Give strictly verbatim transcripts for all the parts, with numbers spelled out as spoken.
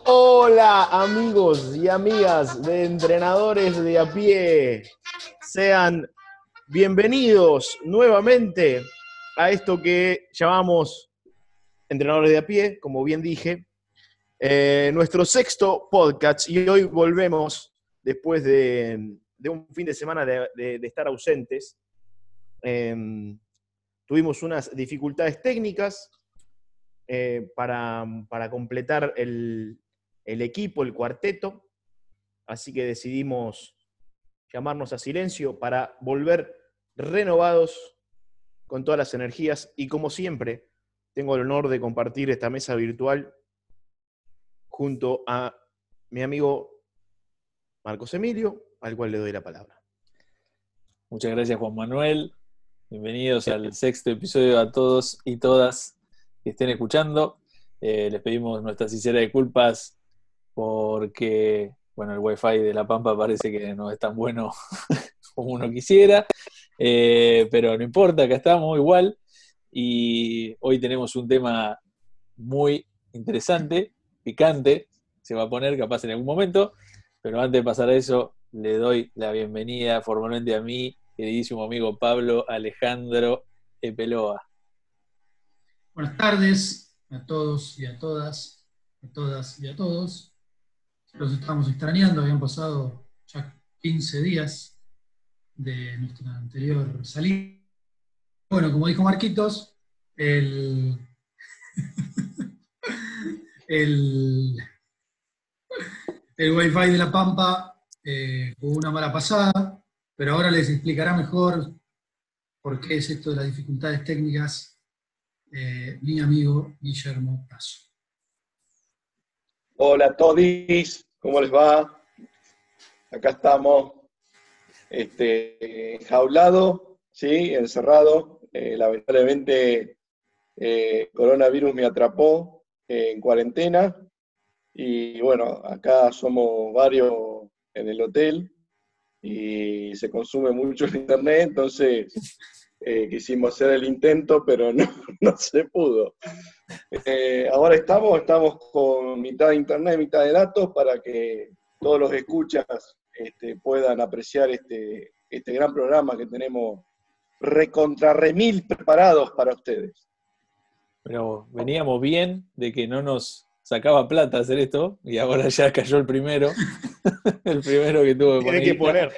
Hola amigos y amigas de Entrenadores de a Pie, sean bienvenidos nuevamente a esto que llamamos Entrenadores de a Pie, como bien dije, eh, nuestro sexto podcast, y hoy volvemos después de, de un fin de semana de, de, de estar ausentes. Eh, tuvimos unas dificultades técnicas eh, para, para completar el, el equipo, el cuarteto, así que decidimos llamarnos a silencio para volver renovados con todas las energías y como siempre tengo el honor de compartir esta mesa virtual junto a mi amigo Marcos Emilio, al cual le doy la palabra. Muchas gracias, Juan Manuel. Bienvenidos al sexto episodio a todos y todas que estén escuchando. Eh, les pedimos nuestras sinceras disculpas porque, bueno, el wifi de La Pampa parece que no es tan bueno como uno quisiera, eh, pero no importa, acá estamos igual. Y hoy tenemos un tema muy interesante, picante, se va a poner capaz en algún momento, pero antes de pasar a eso, le doy la bienvenida formalmente a mi queridísimo amigo Pablo Alejandro Epeloa. Buenas tardes a todos y a todas, a todas y a todos. Los estamos extrañando, habían pasado ya quince días de nuestra anterior salida. Bueno, como dijo Marquitos, el, el, el Wi-Fi de La Pampa eh, hubo una mala pasada, pero ahora les explicará mejor por qué es esto de las dificultades técnicas eh, mi amigo Guillermo Tasso. Hola todis, ¿cómo les va? Acá estamos, este, enjaulado, ¿sí? Encerrado. Eh, lamentablemente, eh, coronavirus me atrapó eh, en cuarentena. Y bueno, acá somos varios en el hotel y se consume mucho el internet, entonces eh, quisimos hacer el intento, pero no, no se pudo. Eh, ahora estamos, estamos con mitad de internet, mitad de datos, para que todos los escuchas este, puedan apreciar este, este gran programa que tenemos recontra remil preparados para ustedes. Pero veníamos bien de que no nos sacaba plata hacer esto, y ahora ya cayó el primero, el primero que tuvo que poner. Tiene que poner.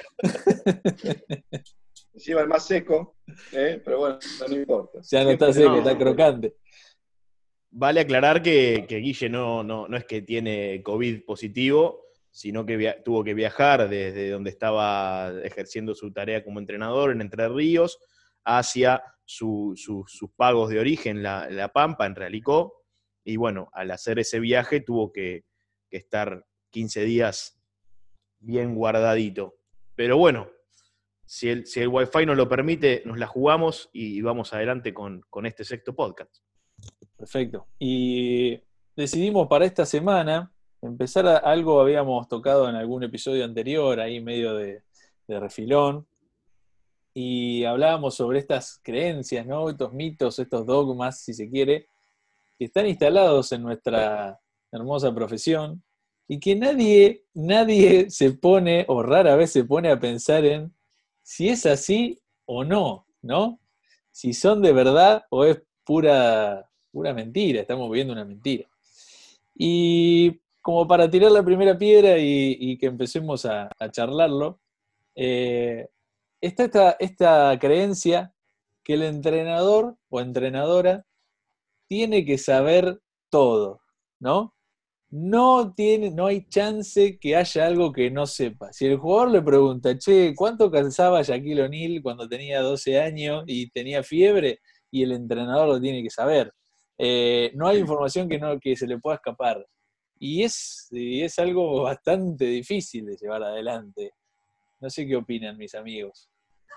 Encima el más seco, ¿eh? Pero bueno, no importa. Ya no está Siempre seco, no. está crocante. Vale aclarar que, que Guille no, no, no es que tiene COVID positivo, sino que via- tuvo que viajar desde donde estaba ejerciendo su tarea como entrenador en Entre Ríos hacia su, su- sus pagos de origen, la, la Pampa, en Realicó. Y bueno, al hacer ese viaje tuvo que, que estar quince días bien guardadito. Pero bueno, si el, si el Wi-Fi nos lo permite, nos la jugamos y, y vamos adelante con, con este sexto podcast. Perfecto. Y decidimos para esta semana empezar a, algo habíamos tocado en algún episodio anterior, ahí medio de, de refilón, y hablábamos sobre estas creencias, ¿no? Estos mitos, estos dogmas, si se quiere, que están instalados en nuestra hermosa profesión y que nadie, nadie se pone, o rara vez se pone a pensar en si es así o no, ¿no? Si son de verdad o es pura, pura mentira, estamos viviendo una mentira. Y como para tirar la primera piedra y, y que empecemos a, a charlarlo, eh, está esta, esta creencia que el entrenador o entrenadora tiene que saber todo, ¿no? No tiene, no hay chance que haya algo que no sepa. Si el jugador le pregunta, che, ¿cuánto calzaba Shaquille O'Neal cuando tenía doce años y tenía fiebre? Y el entrenador lo tiene que saber. Eh, no hay información que, no, que se le pueda escapar. Y es, y es algo bastante difícil de llevar adelante. No sé qué opinan mis amigos.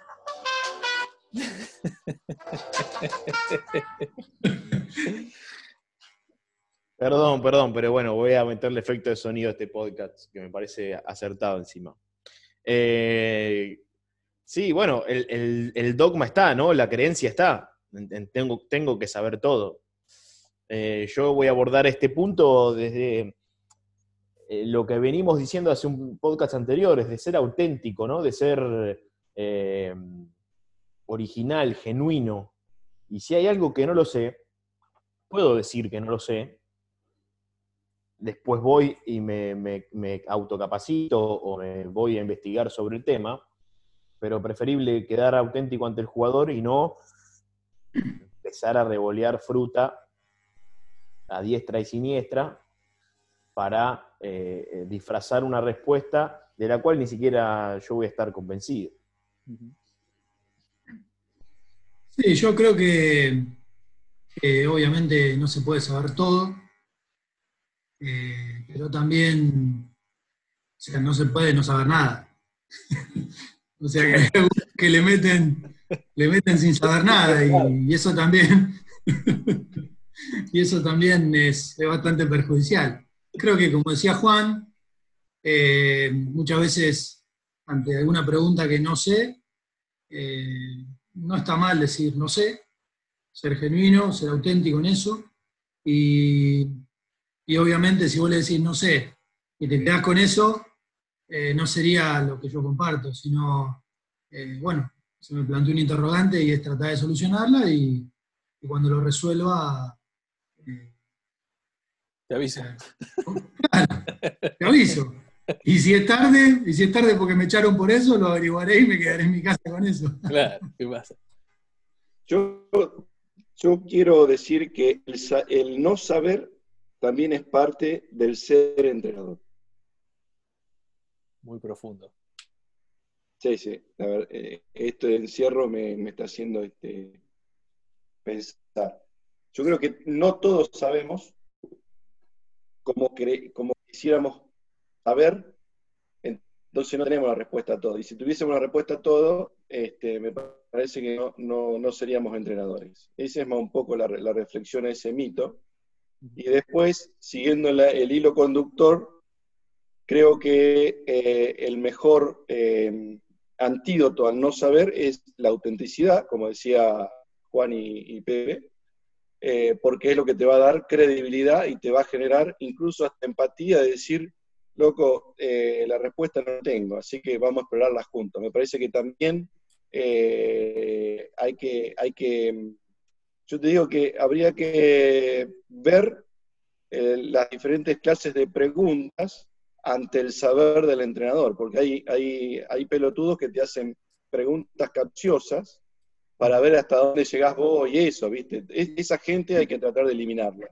Perdón, perdón, pero bueno, voy a meterle efecto de sonido a este podcast, que me parece acertado encima. Eh, sí, bueno, el, el- el dogma está, ¿no? La creencia está. En- en- Tengo, tengo que saber todo. Eh, yo voy a abordar este punto desde, eh, lo que venimos diciendo hace un podcast anterior, es de ser auténtico, ¿no? De ser eh, original, genuino. Y si hay algo que no lo sé, puedo decir que no lo sé, después voy y me, me, me autocapacito o me voy a investigar sobre el tema, pero preferible quedar auténtico ante el jugador y no empezar a revolear fruta a diestra y siniestra para eh, disfrazar una respuesta de la cual ni siquiera yo voy a estar convencido. Sí, yo creo que, que obviamente no se puede saber todo, eh, pero también, o sea, no se puede no saber nada. O sea, que, hay algunos que le meten, le meten sin saber nada, y, y eso también, y eso también es, es bastante perjudicial. Creo que, como decía Juan, eh, muchas veces ante alguna pregunta que no sé, eh, no está mal decir no sé, ser genuino, ser auténtico en eso, y, y obviamente si vos le decís no sé y te quedás con eso, eh, no sería lo que yo comparto, sino, eh, bueno, se me planteó un interrogante y es tratar de solucionarla, y, y cuando lo resuelva, eh, Te aviso. claro, te aviso. Y si es tarde, y si es tarde porque me echaron por eso, lo averiguaré y me quedaré en mi casa con eso. Claro, ¿qué pasa? Yo, yo quiero decir que el, sa- el no saber también es parte del ser entrenador. Muy profundo. Sí, sí. A ver, eh, este encierro me, me está haciendo este, pensar. Yo creo que no todos sabemos como, cre- como quisiéramos saber, entonces no tenemos la respuesta a todo. Y si tuviésemos la respuesta a todo, este, me parece que no, no, no seríamos entrenadores. Esa es más un poco la, la reflexión a ese mito. Y después, siguiendo la- el hilo conductor, creo que eh, el mejor eh, antídoto al no saber es la autenticidad, como decía Juan y, y Pepe, eh, porque es lo que te va a dar credibilidad y te va a generar incluso hasta empatía de decir, loco, eh, la respuesta no la tengo, así que vamos a explorarla juntos. Me parece que también eh, hay que, hay que, yo te digo que habría que ver eh, las diferentes clases de preguntas ante el saber del entrenador, porque hay, hay, hay pelotudos que te hacen preguntas capciosas para ver hasta dónde llegás vos y eso, ¿viste? Es- esa gente hay que tratar de eliminarla.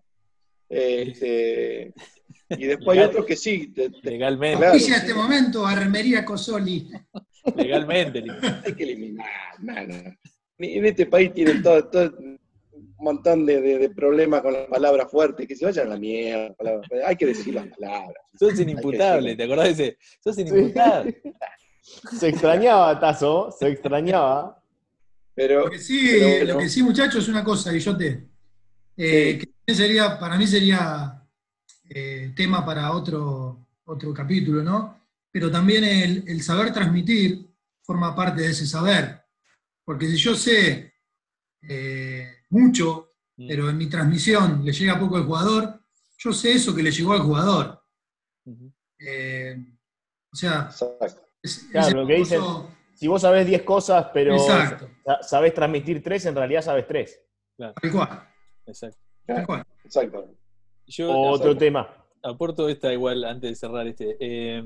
Este, y después hay Legal- otros que sí, te- te- legalmente. claro, Auspicia sí, este momento a Remería Cosoli. Legalmente. Lili. hay que eliminar. Nada. En este país tienen todo, todo un montón de, de- de problemas con las palabras fuertes, que se vayan a la mierda. palabras fuertes. Hay que decir las palabras. Sos inimputable, ¿te acordás de ese? Sos inimputable. Se extrañaba, Tazo, se extrañaba. Pero, Lo que sí, pero bueno, lo que sí, muchachos, es una cosa, Guillote, eh, sí, que también sería, para mí sería eh, tema para otro, otro capítulo, ¿no? Pero también el, el saber transmitir forma parte de ese saber. Porque si yo sé eh, mucho, Mm. pero en mi transmisión le llega poco al jugador, yo sé eso que le llegó al jugador. Ujú. Eh, o sea, exacto. es, es Claro, el lo que dicen, famoso- si vos sabés diez cosas, pero Exacto. sa- sabés transmitir tres, en realidad sabés tres. Claro, Tal cual, exacto. tal cual. Exacto. Yo Otro Exacto. tema. aporto esta igual antes de cerrar este. Eh,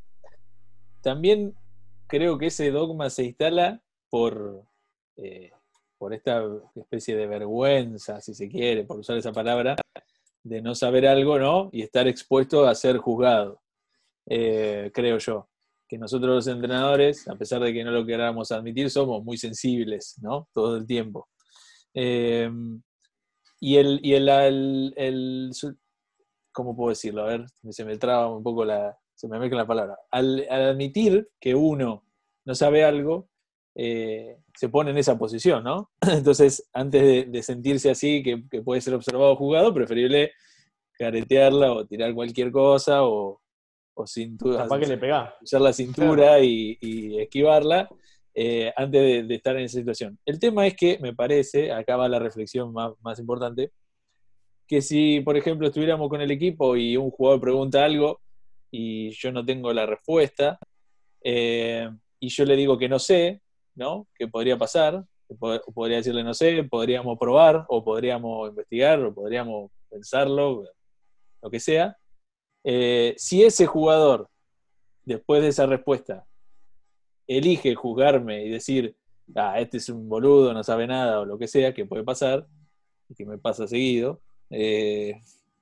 también creo que ese dogma se instala por, eh, por esta especie de vergüenza, si se quiere, por usar esa palabra, de no saber algo, ¿no? Y estar expuesto a ser juzgado. Eh, creo yo. Que nosotros los entrenadores, a pesar de que no lo queramos admitir, somos muy sensibles, ¿no? Todo el tiempo. Eh, y el, y el, el, el- ¿cómo puedo decirlo? A ver, se me traba un poco la, se me mezcla la palabra. Al, al admitir que uno no sabe algo, eh, se pone en esa posición, ¿no? Entonces, antes de, de sentirse así, que, que puede ser observado o jugado, preferible caretearla o tirar cualquier cosa o, o sin duda Capaz que le pegás. usar la cintura y, y esquivarla eh, antes de, de estar en esa situación. El tema es que me parece, acá va la reflexión más, más importante, que si, por ejemplo, estuviéramos con el equipo y un jugador pregunta algo, y yo no tengo la respuesta, eh, y yo le digo que no sé, ¿no? ¿Qué podría pasar? Podría decirle no sé, podríamos probar, o podríamos investigar, o podríamos pensarlo, lo que sea. Eh, si ese jugador, después de esa respuesta, elige juzgarme y decir, ah, este es un boludo, no sabe nada, o lo que sea, que puede pasar, y que me pasa seguido, eh,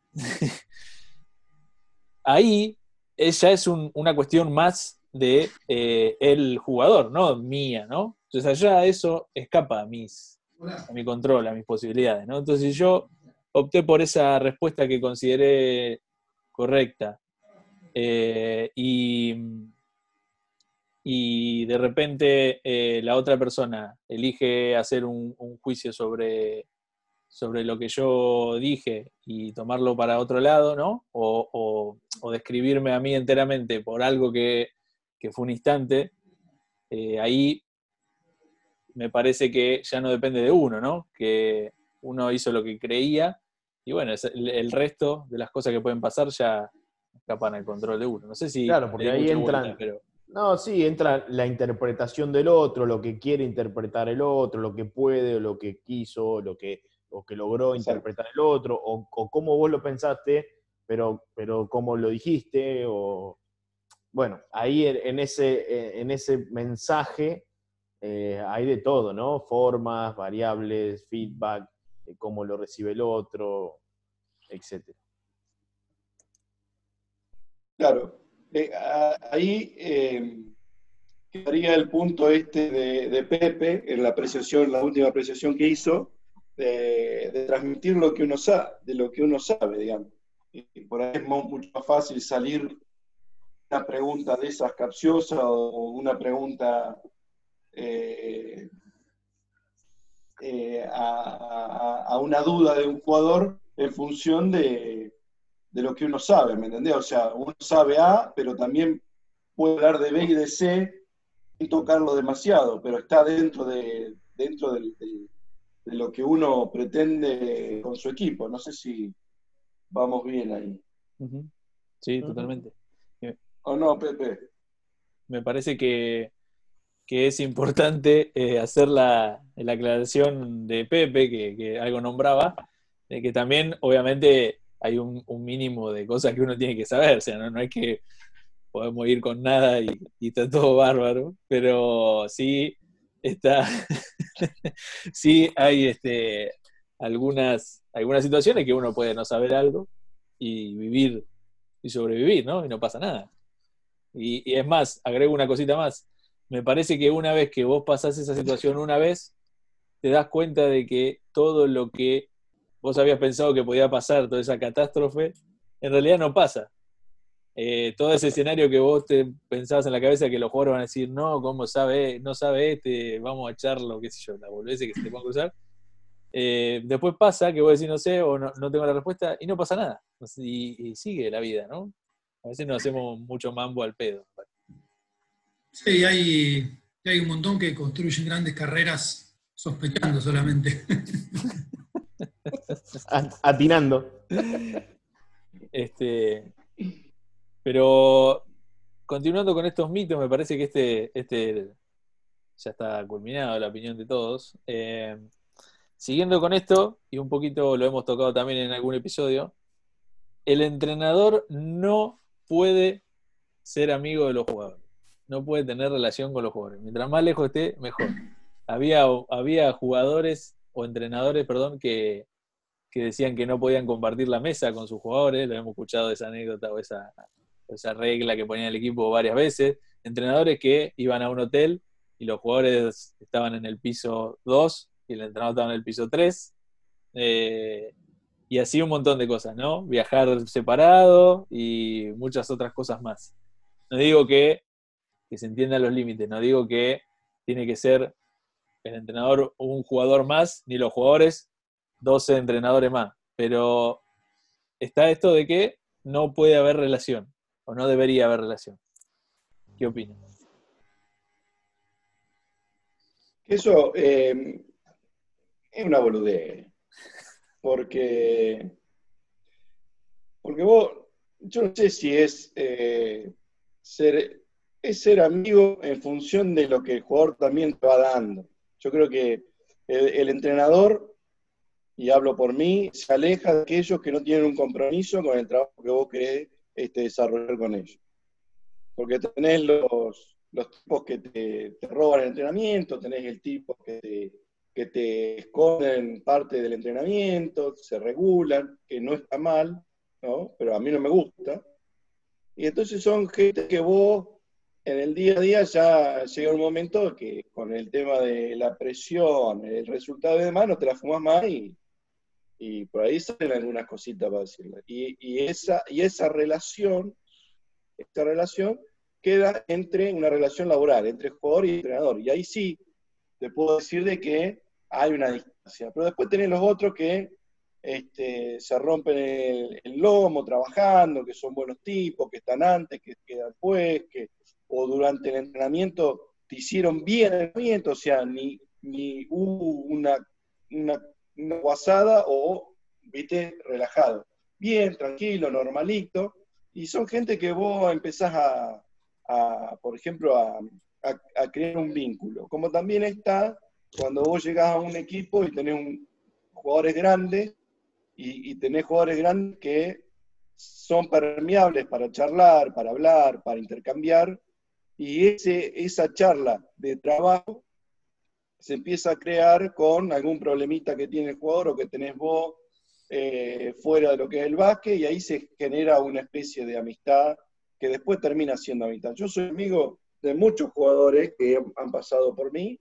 ahí ella es un, una cuestión más de eh, el jugador, no mía, ¿no? Entonces allá eso escapa a mis, a mi control, a mis posibilidades, ¿no? Entonces yo opté por esa respuesta que consideré correcta. Eh, y, y de repente eh, la otra persona elige hacer un, un juicio sobre, sobre lo que yo dije y tomarlo para otro lado, ¿no? O, o, o describirme a mí enteramente por algo que, que fue un instante, eh, ahí me parece que ya no depende de uno, ¿no? Que uno hizo lo que creía y bueno, el, el resto de las cosas que pueden pasar ya escapan al control de uno. No sé si Claro, le porque di ahí mucha vuelta, entran, pero... no, sí, entra la interpretación del otro, lo que quiere interpretar el otro, lo que puede, o lo que quiso, lo que, o que logró Exacto. interpretar el otro, o, o cómo vos lo pensaste, pero, pero cómo lo dijiste, o bueno, ahí en ese, en ese mensaje eh, hay de todo, ¿no? Formas, variables, feedback, eh, cómo lo recibe el otro, etcétera. Claro. Eh, a- ahí eh, quedaría el punto este de, de Pepe, en la apreciación, la última apreciación que hizo, de, de transmitir lo que uno sabe, de lo que uno sabe, digamos. Y, y por ahí es mo- mucho más fácil salir una pregunta de esas capciosas o una pregunta eh, eh, a, a, a, una duda de un jugador en función de, de lo que uno sabe, ¿me entendés? O sea, uno sabe A, pero también puede hablar de B y de C sin tocarlo demasiado, pero está dentro de, dentro del, del, de lo que uno pretende con su equipo. No sé si vamos bien ahí. Uh-huh. Sí, Uh-huh. totalmente. ¿O no, Pepe? Me parece que, que es importante eh, hacer la, la aclaración de Pepe, que, que algo nombraba, de que también, obviamente, hay un, un mínimo de cosas que uno tiene que saber, o sea, no, no es que podemos ir con nada y, y está todo bárbaro, pero sí está, sí hay este, algunas, algunas situaciones que uno puede no saber algo y vivir y sobrevivir, ¿no? Y no pasa nada. Y, y es más, agrego una cosita más. Me parece que una vez que vos pasás esa situación una vez, te das cuenta de que todo lo que vos habías pensado que podía pasar, toda esa catástrofe, en realidad no pasa. Eh, todo ese escenario que vos te pensabas en la cabeza que los jugadores van a decir, no, ¿cómo sabe? No sabe este, vamos a echarlo, qué sé yo, la boludez que se te puede cruzar. Eh, después pasa que vos decís no sé o no, no tengo la respuesta y no pasa nada. Y, y sigue la vida, ¿no? A veces nos hacemos mucho mambo al pedo. Sí, hay, hay un montón que construyen grandes carreras sospechando solamente. Atinando. Este, pero continuando con estos mitos, me parece que este, este ya está culminado, la opinión de todos. Eh, siguiendo con esto, y un poquito lo hemos tocado también en algún episodio, el entrenador no puede ser amigo de los jugadores. No puede tener relación con los jugadores. Mientras más lejos esté, mejor. Había, había jugadores o entrenadores, perdón, que, que decían que no podían compartir la mesa con sus jugadores. Lo hemos escuchado esa anécdota o esa, esa regla que ponía el equipo varias veces. Entrenadores que iban a un hotel y los jugadores estaban en el piso dos y el entrenador estaba en el piso tres. Eh, y así un montón de cosas, ¿no? Viajar separado y muchas otras cosas más. No digo que, que se entiendan los límites, no digo que tiene que ser el entrenador un jugador más, ni los jugadores doce entrenadores más, pero está esto de que no puede haber relación, o no debería haber relación. ¿Qué opinan? Eso eh, es una boludez, porque, porque vos yo no sé si es, eh, ser, es ser amigo en función de lo que el jugador también te va dando. Yo creo que el, el entrenador, y hablo por mí, se aleja de aquellos que no tienen un compromiso con el trabajo que vos querés este, desarrollar con ellos. Porque tenés los, los tipos que te, te roban el entrenamiento, tenés el tipo que te, que te esconden parte del entrenamiento, se regulan, que no está mal, ¿no? Pero a mí no me gusta. Y entonces son gente que vos en el día a día ya llega un momento que con el tema de la presión, el resultado y demás, no te la fumás más y, y por ahí salen algunas cositas para decirle. Y, y, esa, y esa relación, esta relación queda entre una relación laboral, entre jugador y entrenador. Y ahí sí te puedo decir de que hay una distancia. Pero después tenés los otros que este, se rompen el, el lomo trabajando, que son buenos tipos, que están antes, que quedan después, que, o durante el entrenamiento te hicieron bien el entrenamiento, o sea, ni, ni hubo una, una, una guasada o, viste, relajado. Bien, tranquilo, normalito, y son gente que vos empezás a, a por ejemplo, a, a, a crear un vínculo. Como también está cuando vos llegás a un equipo y tenés un, jugadores grandes, y, y tenés jugadores grandes que son permeables para charlar, para hablar, para intercambiar, y ese, esa charla de trabajo se empieza a crear con algún problemita que tiene el jugador o que tenés vos eh, fuera de lo que es el básquet, y ahí se genera una especie de amistad que después termina siendo amistad. Yo soy amigo de muchos jugadores que han pasado por mí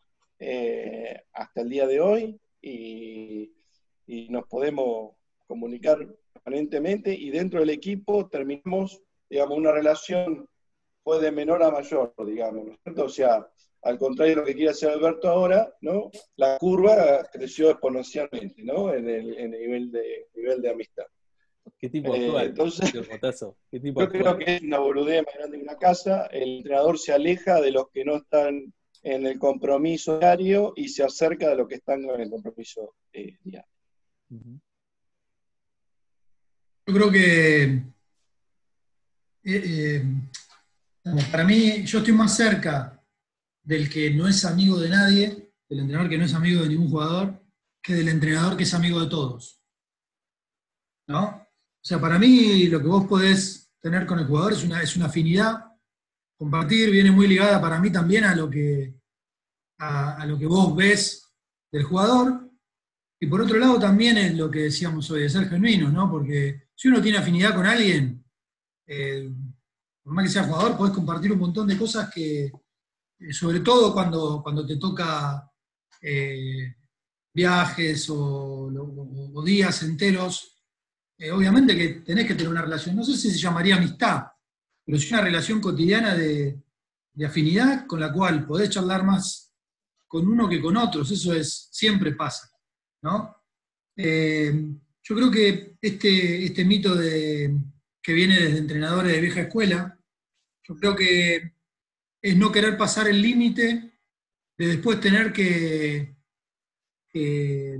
eh, hasta el día de hoy, y, y nos podemos comunicar permanentemente, y dentro del equipo terminamos, digamos, una relación fue de menor a mayor, digamos, ¿no es cierto? O sea, al contrario de lo que quiere hacer Alberto ahora, ¿no? La curva creció exponencialmente, ¿no? En el, en el nivel, de, nivel de amistad. ¿Qué tipo Eh, actual? entonces, Motazo? ¿Qué tipo yo actual? creo que es una boludez más grande que una casa. El entrenador se aleja de los que no están en el compromiso diario y se acerca de los que están en el compromiso eh, diario. Uh-huh. Yo creo que eh, eh, para mí, yo estoy más cerca del que no es amigo de nadie, del entrenador que no es amigo de ningún jugador, que del entrenador que es amigo de todos, ¿no? O sea, para mí lo que vos podés tener con el jugador es una, es una afinidad, compartir, viene muy ligada para mí también a lo que, a, a lo que vos ves del jugador, y por otro lado también es lo que decíamos hoy, de ser genuinos, ¿no? Porque si uno tiene afinidad con alguien, eh, por más que sea jugador, podés compartir un montón de cosas que, sobre todo cuando, cuando te toca eh, viajes o, o, o días enteros, eh, obviamente que tenés que tener una relación, no sé si se llamaría amistad, pero sí una relación cotidiana de, de afinidad con la cual podés charlar más con uno que con otros, eso es, siempre pasa, ¿no? Eh, yo creo que este, este mito de, que viene desde entrenadores de vieja escuela, yo creo que es no querer pasar el límite de después tener que, que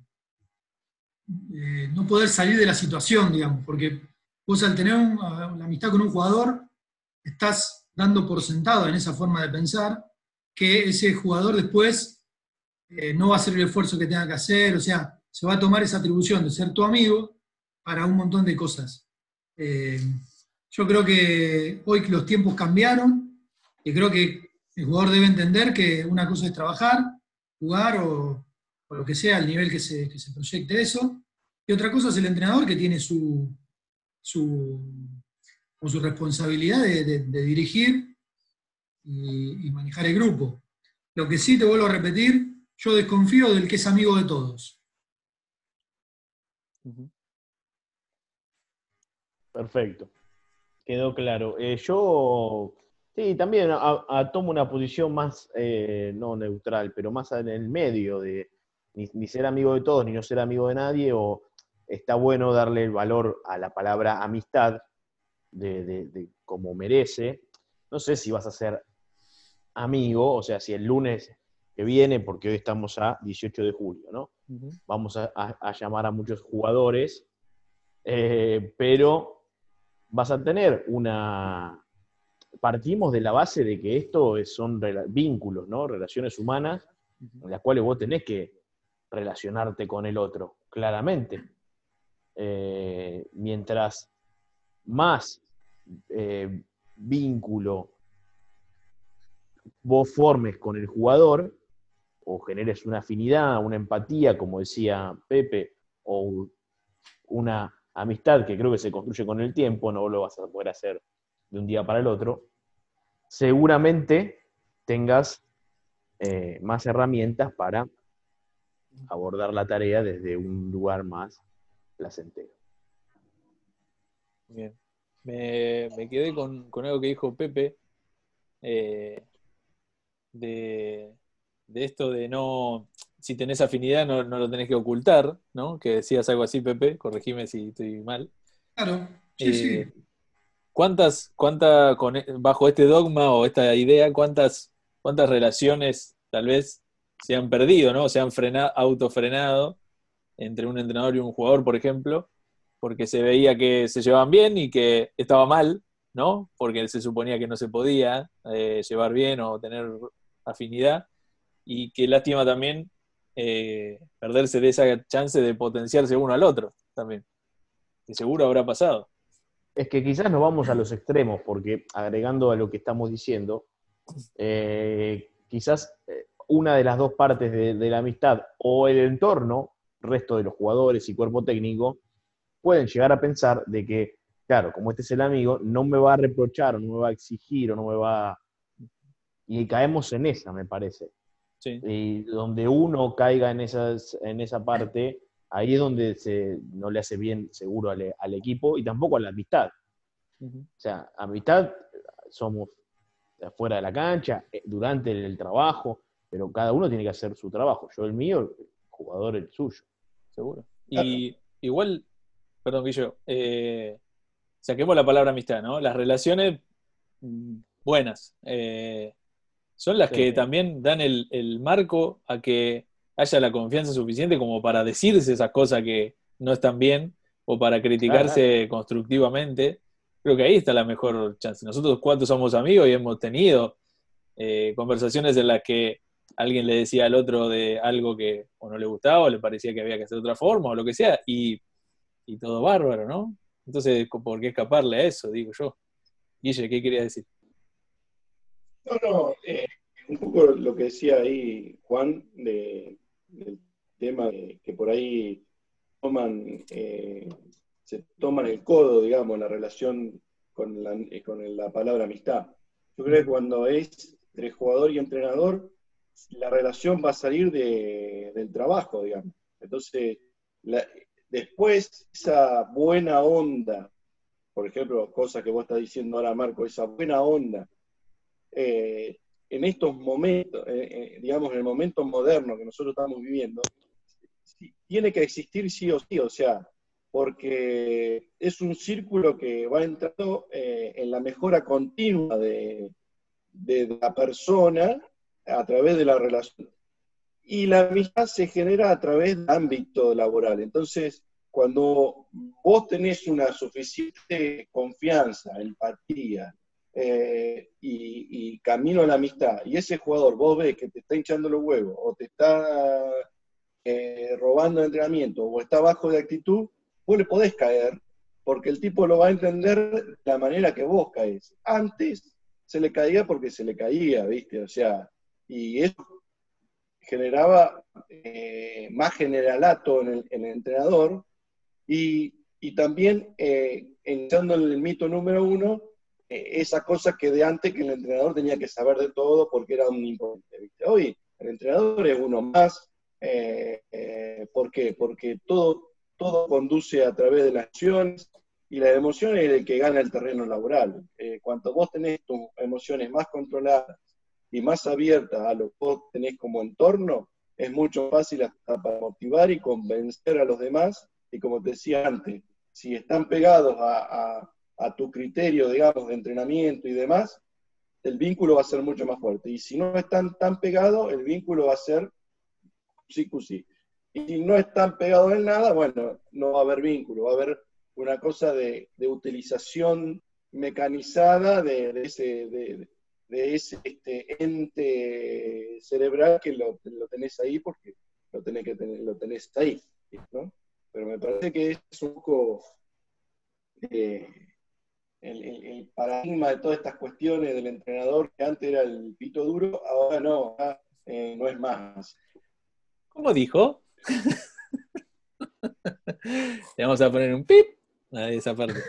eh, no poder salir de la situación, digamos, porque vos al tener una, una amistad con un jugador, estás dando por sentado en esa forma de pensar que ese jugador después eh, no va a hacer el esfuerzo que tenga que hacer, o sea, se va a tomar esa atribución de ser tu amigo para un montón de cosas. Eh, yo creo que hoy los tiempos cambiaron y creo que el jugador debe entender que una cosa es trabajar, jugar o, o lo que sea, al nivel que se, que se proyecte eso, y otra cosa es el entrenador que tiene su, su, su responsabilidad de, de, de dirigir y, y manejar el grupo. Lo que sí te vuelvo a repetir, yo desconfío del que es amigo de todos. Uh-huh. Perfecto, quedó claro. Eh, yo, sí, también a, a, tomo una posición más, eh, no neutral, pero más en el medio, de ni, ni ser amigo de todos, ni no ser amigo de nadie, o está bueno darle el valor a la palabra amistad de, de, de como merece. No sé si vas a ser amigo, o sea, si el lunes que viene, porque hoy estamos a dieciocho de julio, ¿no? Uh-huh. Vamos a, a, a llamar a muchos jugadores, eh, pero vas a tener una... Partimos de la base de que esto son vínculos, ¿no? Relaciones humanas en las cuales vos tenés que relacionarte con el otro, claramente. Eh, mientras más eh, vínculo vos formes con el jugador, o generes una afinidad, una empatía, como decía Pepe, o una amistad que creo que se construye con el tiempo, no lo vas a poder hacer de un día para el otro, seguramente tengas eh, más herramientas para abordar la tarea desde un lugar más placentero. Bien. Me, me quedé con, con algo que dijo Pepe, eh, de, de esto de no, si tenés afinidad no, no lo tenés que ocultar, ¿no? Que decías algo así, Pepe, corregime si estoy mal. Claro, sí, Eh, sí. ¿Cuántas, cuánta, con, bajo este dogma o esta idea, cuántas, cuántas relaciones tal vez se han perdido, ¿no? Se han frenado, autofrenado entre un entrenador y un jugador, por ejemplo, porque se veía que se llevaban bien y que estaba mal, ¿no? Porque se suponía que no se podía eh, llevar bien o tener afinidad, y qué lástima también eh, perderse de esa chance de potenciarse uno al otro también, que seguro habrá pasado. Es que quizás nos vamos a los extremos, porque agregando a lo que estamos diciendo, eh, quizás eh, una de las dos partes de, de la amistad o el entorno, resto de los jugadores y cuerpo técnico, pueden llegar a pensar de que, claro, como este es el amigo, no me va a reprochar, o no me va a exigir, o no me va a... Y caemos en esa, me parece. Sí. Y donde uno caiga en, esas, en esa parte, ahí es donde se, no le hace bien seguro al, al equipo y tampoco a la amistad. Uh-huh. O sea, amistad somos afuera de la cancha, durante el trabajo, pero cada uno tiene que hacer su trabajo. Yo el mío, el jugador el suyo. Seguro. Y igual, perdón, Guillo, eh, saquemos la palabra amistad, ¿no? Las relaciones buenas eh, son las Sí. que también dan el, el marco a que haya la confianza suficiente como para decirse esas cosas que no están bien o para criticarse Claro, claro. constructivamente. Creo que ahí está la mejor chance. Nosotros cuatro somos amigos y hemos tenido eh, conversaciones en las que alguien le decía al otro de algo que o no le gustaba o le parecía que había que hacer de otra forma o lo que sea, y, y todo bárbaro, ¿no? Entonces, ¿por qué escaparle a eso? Digo yo. Guille, ¿qué querías decir? No, no, eh, un poco lo que decía ahí Juan, de, del tema de que por ahí toman, eh, se toman el codo, digamos, en la relación con la, con la palabra amistad. Yo creo que cuando es entre jugador y entrenador, la relación va a salir de, del trabajo, digamos. Entonces, la, después esa buena onda, por ejemplo, cosa que vos estás diciendo ahora, Marco, esa buena onda, eh, en estos momentos, eh, eh, digamos, en el momento moderno que nosotros estamos viviendo, tiene que existir sí o sí, o sea, porque es un círculo que va entrando eh, en la mejora continua de, de la persona a través de la relación. Y la amistad se genera a través del ámbito laboral. Entonces, cuando vos tenés una suficiente confianza, empatía, eh, y, y camino a la amistad, y ese jugador vos ves que te está hinchando los huevos, o te está eh, robando entrenamiento, o está bajo de actitud, vos le podés caer, porque el tipo lo va a entender de la manera que vos caes. Antes se le caía porque se le caía, ¿viste? O sea, y eso generaba eh, más generalato en el, en el entrenador, y, y también, eh, entrando en el mito número uno, eh, esa cosa que de antes que el entrenador tenía que saber de todo porque era un importante, ¿viste? Hoy el entrenador es uno más. Eh, eh, ¿Por qué? Porque todo, todo conduce a través de las acciones, y las emociones es el que gana el terreno laboral. Eh, cuanto vos tenés tus emociones más controladas y más abiertas a lo que vos tenés como entorno, es mucho fácil hasta para motivar y convencer a los demás. Y como te decía antes, si están pegados a, a, a tu criterio, digamos, de entrenamiento y demás, el vínculo va a ser mucho más fuerte. Y si no están tan pegados, el vínculo va a ser sí, sí. Y si no están pegados en nada, bueno, no va a haber vínculo, va a haber una cosa de, de utilización mecanizada de, de ese, de, de ese este, ente cerebral que lo, lo tenés ahí porque lo tenés, que tener, lo tenés ahí, ¿no? Pero me parece que es un poco eh, el, el, el paradigma de todas estas cuestiones del entrenador, que antes era el pito duro, ahora no, ahora, eh, no es más. ¿Cómo dijo? Le vamos a poner un pip a esa parte.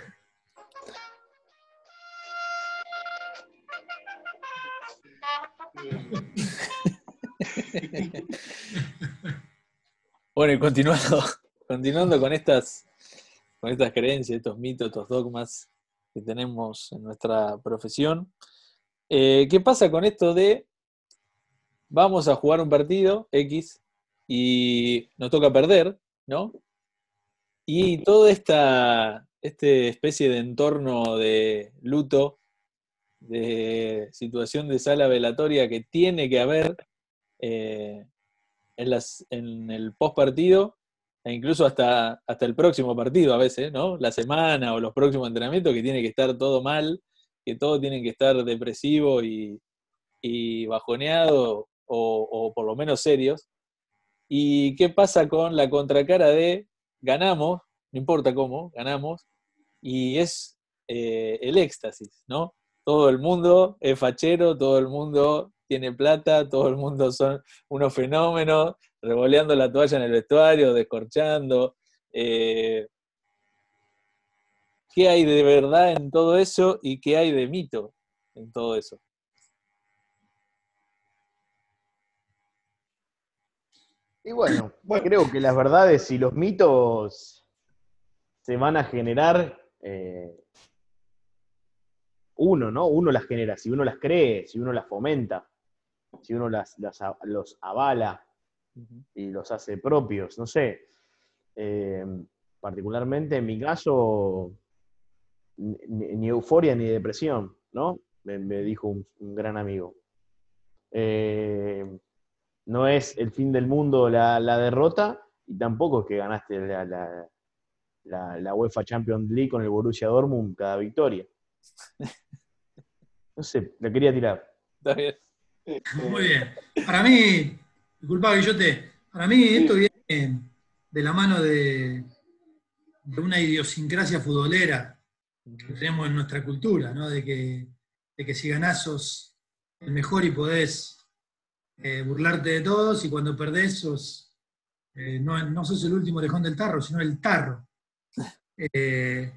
Bueno, y continuando, continuando con estas, con estas creencias, estos mitos, estos dogmas que tenemos en nuestra profesión, eh, ¿qué pasa con esto de vamos a jugar un partido X y nos toca perder, ¿no? Y toda esta, este especie de entorno de luto, de situación de sala velatoria que tiene que haber eh, en, las, en el post partido e incluso hasta, hasta el próximo partido a veces, ¿no? La semana o los próximos entrenamientos, que tiene que estar todo mal, que todo tiene que estar depresivo y, y bajoneado o, o por lo menos serios. ¿Y qué pasa con la contracara de ganamos, no importa cómo, ganamos, y es eh, el éxtasis, ¿no? Todo el mundo es fachero, todo el mundo tiene plata, todo el mundo son unos fenómenos, revoleando la toalla en el vestuario, descorchando. Eh, ¿Qué hay de verdad en todo eso y qué hay de mito en todo eso? Y bueno, bueno, creo que las verdades y los mitos se van a generar eh, uno, ¿no? Uno las genera, si uno las cree, si uno las fomenta, si uno las, las los avala y los hace propios, no sé. Eh, particularmente en mi caso, ni, ni euforia ni depresión, ¿no? Me, me dijo un, un gran amigo. Eh, no es el fin del mundo la, la derrota, y tampoco es que ganaste la, la, la, la UEFA Champions League con el Borussia Dortmund cada victoria. No sé, la quería tirar. Está bien. Muy bien. Para mí, disculpa que yo te. Para mí esto viene de la mano de, de una idiosincrasia futbolera que tenemos en nuestra cultura, ¿no? De que, de que si ganás sos el mejor y podés eh, burlarte de todos, y cuando perdés sos, eh, no, no sos el último orejón del tarro, sino el tarro. Eh,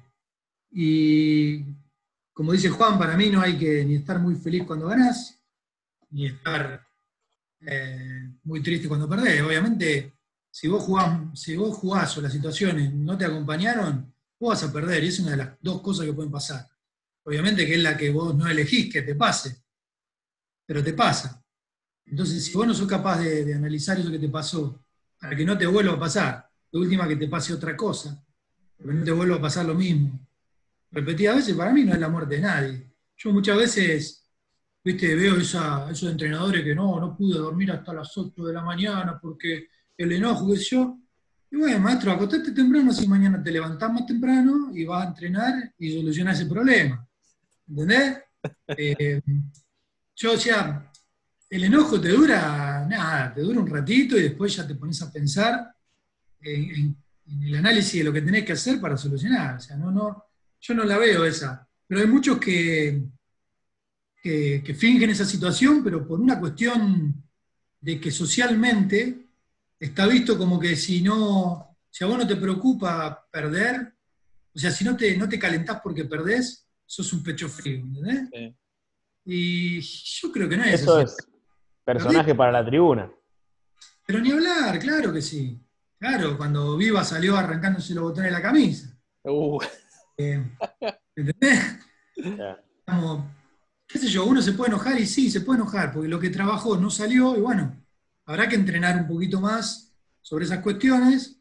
y como dice Juan, para mí no hay que ni estar muy feliz cuando ganás, ni estar eh, muy triste cuando perdés. Obviamente, si vos jugás, si vos jugás o las situaciones no te acompañaron, vos vas a perder, y es una de las dos cosas que pueden pasar. Obviamente que es la que vos no elegís que te pase, pero te pasa. Entonces, si vos no sos capaz de, de analizar eso que te pasó, para que no te vuelva a pasar, de última que te pase otra cosa, para que no te vuelva a pasar lo mismo, repetidas veces, para mí no es la muerte de nadie. Yo muchas veces, viste, veo esa, esos entrenadores que no, no pude dormir hasta las ocho de la mañana porque el enojo, qué sé yo. Y bueno, maestro, acostate temprano, así mañana te levantás más temprano y vas a entrenar y solucionás ese problema. ¿Entendés? Eh, yo, o sea, el enojo te dura, nada, te dura un ratito y después ya te pones a pensar en, en, en el análisis de lo que tenés que hacer para solucionar. O sea, no, no, yo no la veo esa. Pero hay muchos que, que, que fingen esa situación, pero por una cuestión de que socialmente está visto como que si no, si a vos no te preocupa perder, o sea, si no te, no te calentás porque perdés, sos un pecho frío, ¿entendés? Sí. Y yo creo que no es Eso así. es personaje para la tribuna. Pero ni hablar, claro que sí. Claro, cuando Viva salió arrancándose los botones de la camisa. Uh. Eh, ¿Entendés? Yeah. Como, qué sé yo, uno se puede enojar y sí, se puede enojar, porque lo que trabajó no salió y bueno, habrá que entrenar un poquito más sobre esas cuestiones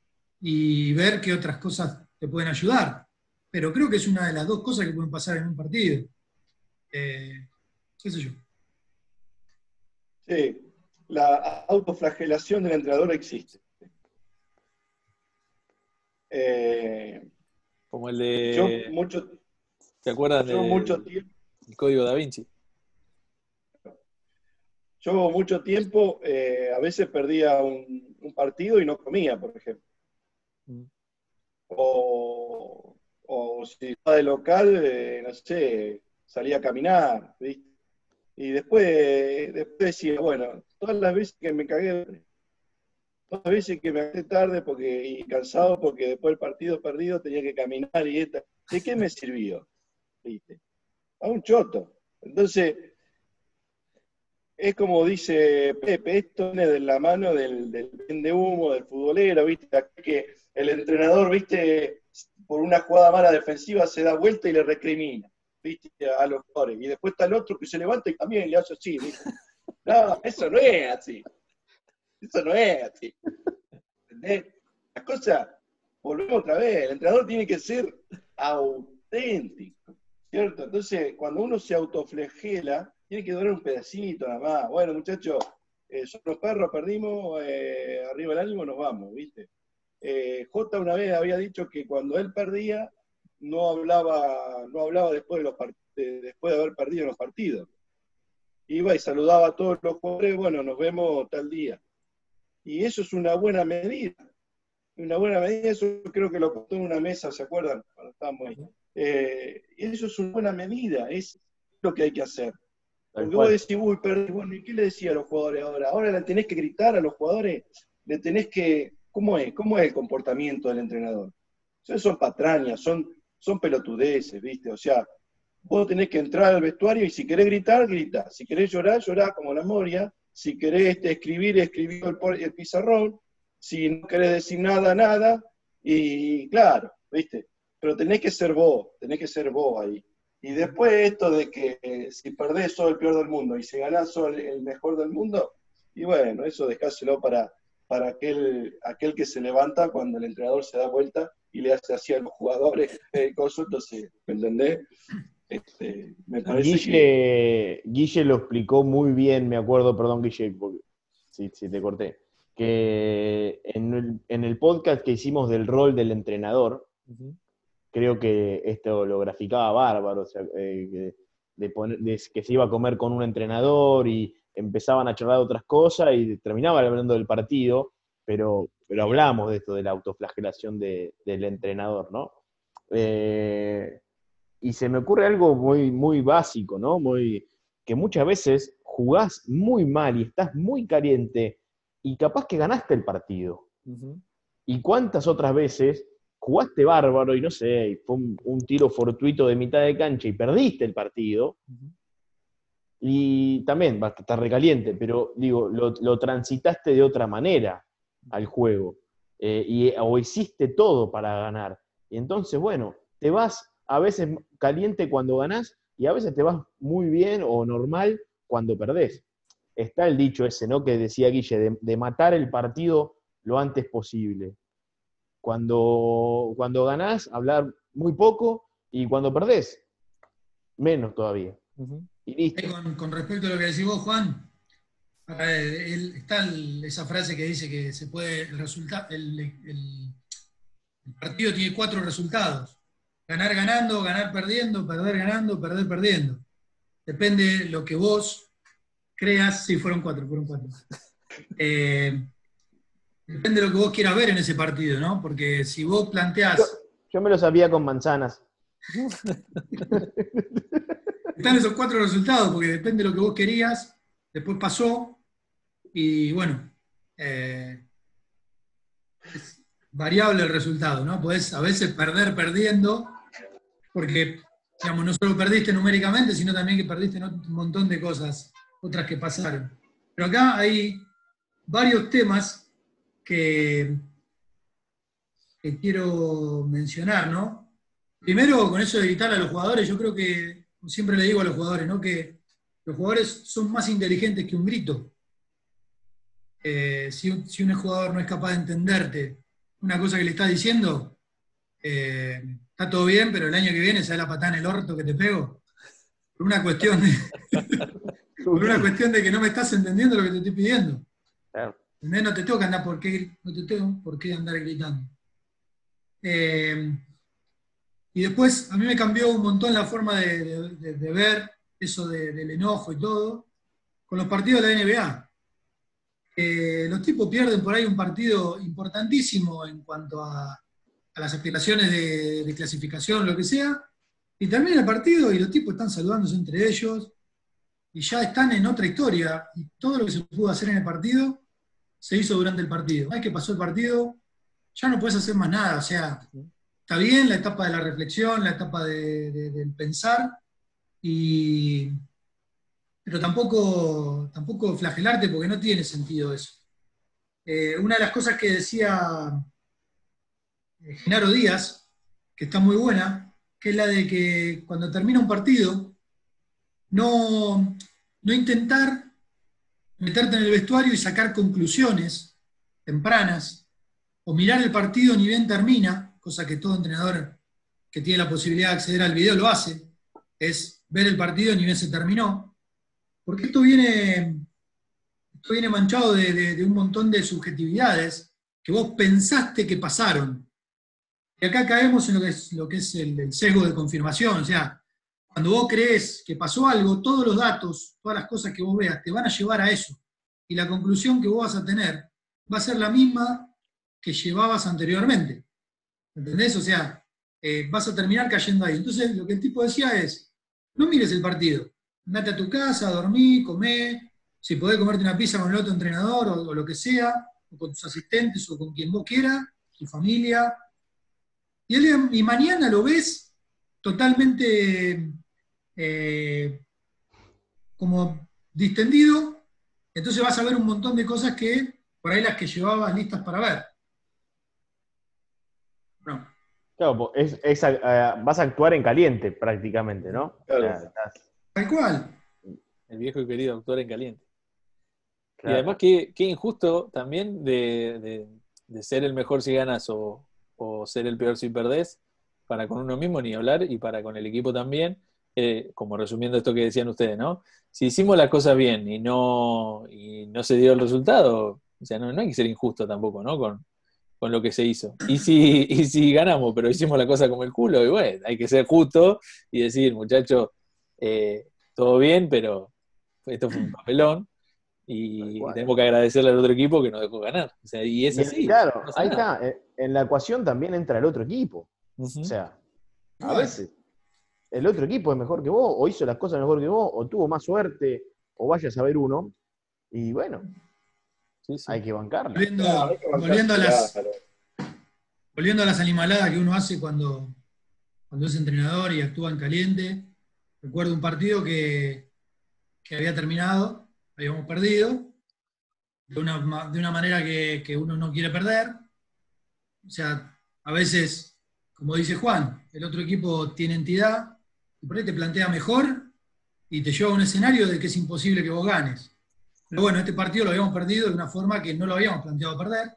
y ver qué otras cosas te pueden ayudar. Pero creo que es una de las dos cosas que pueden pasar en un partido. Eh, qué sé yo. Sí, la autoflagelación del entrenador existe. Eh, Como el de... Yo mucho, ¿Te acuerdas yo del mucho tiempo, Código Da Vinci? yo mucho tiempo eh, a veces perdía un, un partido y no comía, por ejemplo. Mm. O, o si estaba de local, eh, no sé, salía a caminar, ¿viste? Y después, después decía, bueno, todas las veces que me cagué, todas las veces que me acosté tarde porque, y cansado porque después del partido perdido tenía que caminar y esta, ¿de qué me sirvió? ¿Viste? A un choto. Entonces, es como dice Pepe, esto viene de la mano del, del vende humo, del futbolero, ¿viste? Que el entrenador, ¿viste? Por una jugada mala defensiva se da vuelta y le recrimina, ¿viste? A los jugadores. Y después está el otro que se levanta y también le hace así, ¿viste? No, eso no es así. Eso no es así. ¿Entendés? Las cosas, volvemos otra vez, el entrenador tiene que ser auténtico, ¿cierto? Entonces, cuando uno se autoflagela, tiene que durar un pedacito nada más. Bueno, muchachos, eh, son los perros, perdimos, eh, arriba el ánimo, nos vamos, ¿viste? Eh, Jota una vez había dicho que cuando él perdía, no hablaba, no hablaba después de, los part- de, después de haber perdido en los partidos. Iba y saludaba a todos los jugadores, bueno, nos vemos tal día. Y eso es una buena medida. Una buena medida, eso creo que lo contó en una mesa, ¿se acuerdan? Cuando estábamos ahí. Eh, eso es una buena medida, es lo que hay que hacer. Porque vos decís, uy, perdí, bueno, ¿y qué le decía a los jugadores ahora? Ahora le tenés que gritar a los jugadores, le tenés que... ¿Cómo es? ¿Cómo es el comportamiento del entrenador? Esos son patrañas, son, son pelotudeces, ¿viste? O sea, vos tenés que entrar al vestuario y si querés gritar, grita. Si querés llorar, llorá como la Moria. Si querés este, escribir, escribir el, el pizarrón. Si no querés decir nada, nada. Y claro, ¿viste? Pero tenés que ser vos, tenés que ser vos ahí. Y después esto de que eh, si perdés sos el peor del mundo y si ganás sos el, el mejor del mundo, y bueno, eso dejáselo para, para aquel, aquel que se levanta cuando el entrenador se da vuelta y le hace así a los jugadores eh, cosas, entonces, ¿me entendés? Este, me parece Guille, que... Guille lo explicó muy bien, me acuerdo, perdón Guille, porque, si, si te corté, que en el, en el podcast que hicimos del rol del entrenador, Uh-huh. creo que esto lo graficaba bárbaro, o sea, eh, de, de poner, de que se iba a comer con un entrenador y empezaban a charlar de otras cosas y terminaban hablando del partido, pero, pero hablamos de esto, de la autoflagelación de, del entrenador, ¿no? Eh, y se me ocurre algo muy, muy básico, ¿no? Muy, que muchas veces jugás muy mal y estás muy caliente y capaz que ganaste el partido. Uh-huh. ¿Y cuántas otras veces jugaste bárbaro y no sé, y fue un, un tiro fortuito de mitad de cancha y perdiste el partido? Uh-huh. Y también vas a estar recaliente, pero digo, lo, lo transitaste de otra manera al juego. Eh, y, o hiciste todo para ganar. Y entonces, bueno, te vas a veces caliente cuando ganás y a veces te vas muy bien o normal cuando perdés. Está el dicho ese, ¿no? Que decía Guille, de, de matar el partido lo antes posible. Cuando, cuando ganás, hablar muy poco y cuando perdés, menos todavía. Uh-huh. Y listo. Con, con respecto a lo que decís vos, Juan, eh, el, está el, esa frase que dice que se puede, el, resulta, el, el, el partido tiene cuatro resultados. Ganar ganando, ganar perdiendo, perder ganando, perder perdiendo. Depende de lo que vos creas, sí, fueron cuatro, fueron cuatro. Eh, depende de lo que vos quieras ver en ese partido, ¿no? Porque si vos planteás... Yo, yo me lo sabía con manzanas. Están esos cuatro resultados, porque depende de lo que vos querías, después pasó, y bueno, eh, es variable el resultado, ¿no? Podés a veces perder perdiendo, porque, digamos, no solo perdiste numéricamente, sino también que perdiste un montón de cosas, otras que pasaron. Pero acá hay varios temas que, que quiero mencionar, ¿no? Primero, con eso de gritar a los jugadores, yo creo que, siempre le digo a los jugadores, ¿no? Que los jugadores son más inteligentes que un grito. Eh, si, un, si un jugador no es capaz de entenderte una cosa que le estás diciendo, eh, está todo bien, pero el año que viene, ¿sabes la patada en el orto que te pego? Por una cuestión de, por una cuestión de que no me estás entendiendo lo que te estoy pidiendo. Claro. No te tengo que andar por qué, no te tengo por qué andar gritando. Eh, Y después a mí me cambió un montón la forma de, de- de- de ver eso de- del enojo y todo, con los partidos de la N B A. Eh, los tipos pierden por ahí un partido importantísimo en cuanto a, a las aspiraciones de, de clasificación, lo que sea, y termina el partido y los tipos están saludándose entre ellos y ya están en otra historia. Y todo lo que se pudo hacer en el partido se hizo durante el partido. Una vez que pasó el partido, ya no puedes hacer más nada. O sea, está bien la etapa de la reflexión, la etapa de- de- del pensar, y, pero tampoco, tampoco flagelarte porque no tiene sentido eso. Eh, una de las cosas que decía eh, Genaro Díaz, que está muy buena, que es la de que cuando termina un partido, no, no intentar meterte en el vestuario y sacar conclusiones tempranas, o mirar el partido ni bien termina, cosa que todo entrenador que tiene la posibilidad de acceder al video lo hace, es ver el partido ni bien se terminó, porque esto viene, esto viene manchado de, de- de un montón de subjetividades que vos pensaste que pasaron. Y acá caemos en lo que es, lo que es el, el sesgo de confirmación, o sea, cuando vos crees que pasó algo, todos los datos, todas las cosas que vos veas, te van a llevar a eso. Y la conclusión que vos vas a tener va a ser la misma que llevabas anteriormente. ¿Entendés? O sea, eh, vas a terminar cayendo ahí. Entonces, lo que el tipo decía es, no mires el partido, andate a tu casa, dormí, comé, si podés comerte una pizza con el otro entrenador o, o lo que sea, o con tus asistentes o con quien vos quieras, tu familia, y, el día- y mañana lo ves totalmente eh, como distendido, entonces vas a ver un montón de cosas que por ahí las que llevabas listas para ver. No, Claro, po, es, es, eh, vas a actuar en caliente prácticamente, ¿no? O sea, Claro. estás- tal cual. El viejo y querido autor en caliente. Y claro. además, qué, qué injusto también de, de- de ser el mejor si ganas o, o ser el peor si perdés, para con uno mismo ni hablar y para con el equipo también. Eh, como resumiendo esto que decían ustedes, ¿no? Si hicimos las cosas bien y no, y no se dio el resultado, o sea, no, no hay que ser injusto tampoco, ¿no? Con, con lo que se hizo. Y si, y si ganamos, pero hicimos la cosa como el culo, y bueno, hay que ser justo y decir, muchachos, eh, todo bien, pero esto fue un papelón Tal y cual. tenemos que agradecerle al otro equipo que nos dejó ganar. O sea, y es Y el- así, no claro, pasa ahí nada. está. eh, En la ecuación también entra el otro equipo. O Ujú. sea, a Igual. veces el otro equipo es mejor que vos, o hizo las cosas mejor que vos, o tuvo más suerte, o vaya a saber uno. Y bueno, Sí, sí. hay que bancarla. Claro, hay Volviendo, que volviendo a bancársela, las, volviendo a las animaladas que uno hace cuando, cuando es entrenador y actúa en caliente, recuerdo un partido que, que había terminado, habíamos perdido, de una, ma- de una manera que, que uno no quiere perder. O sea, a veces, como dice Juan, el otro equipo tiene entidad y por ahí te plantea mejor y te lleva a un escenario de que es imposible que vos ganes. Pero bueno, este partido lo habíamos perdido de una forma que no lo habíamos planteado perder.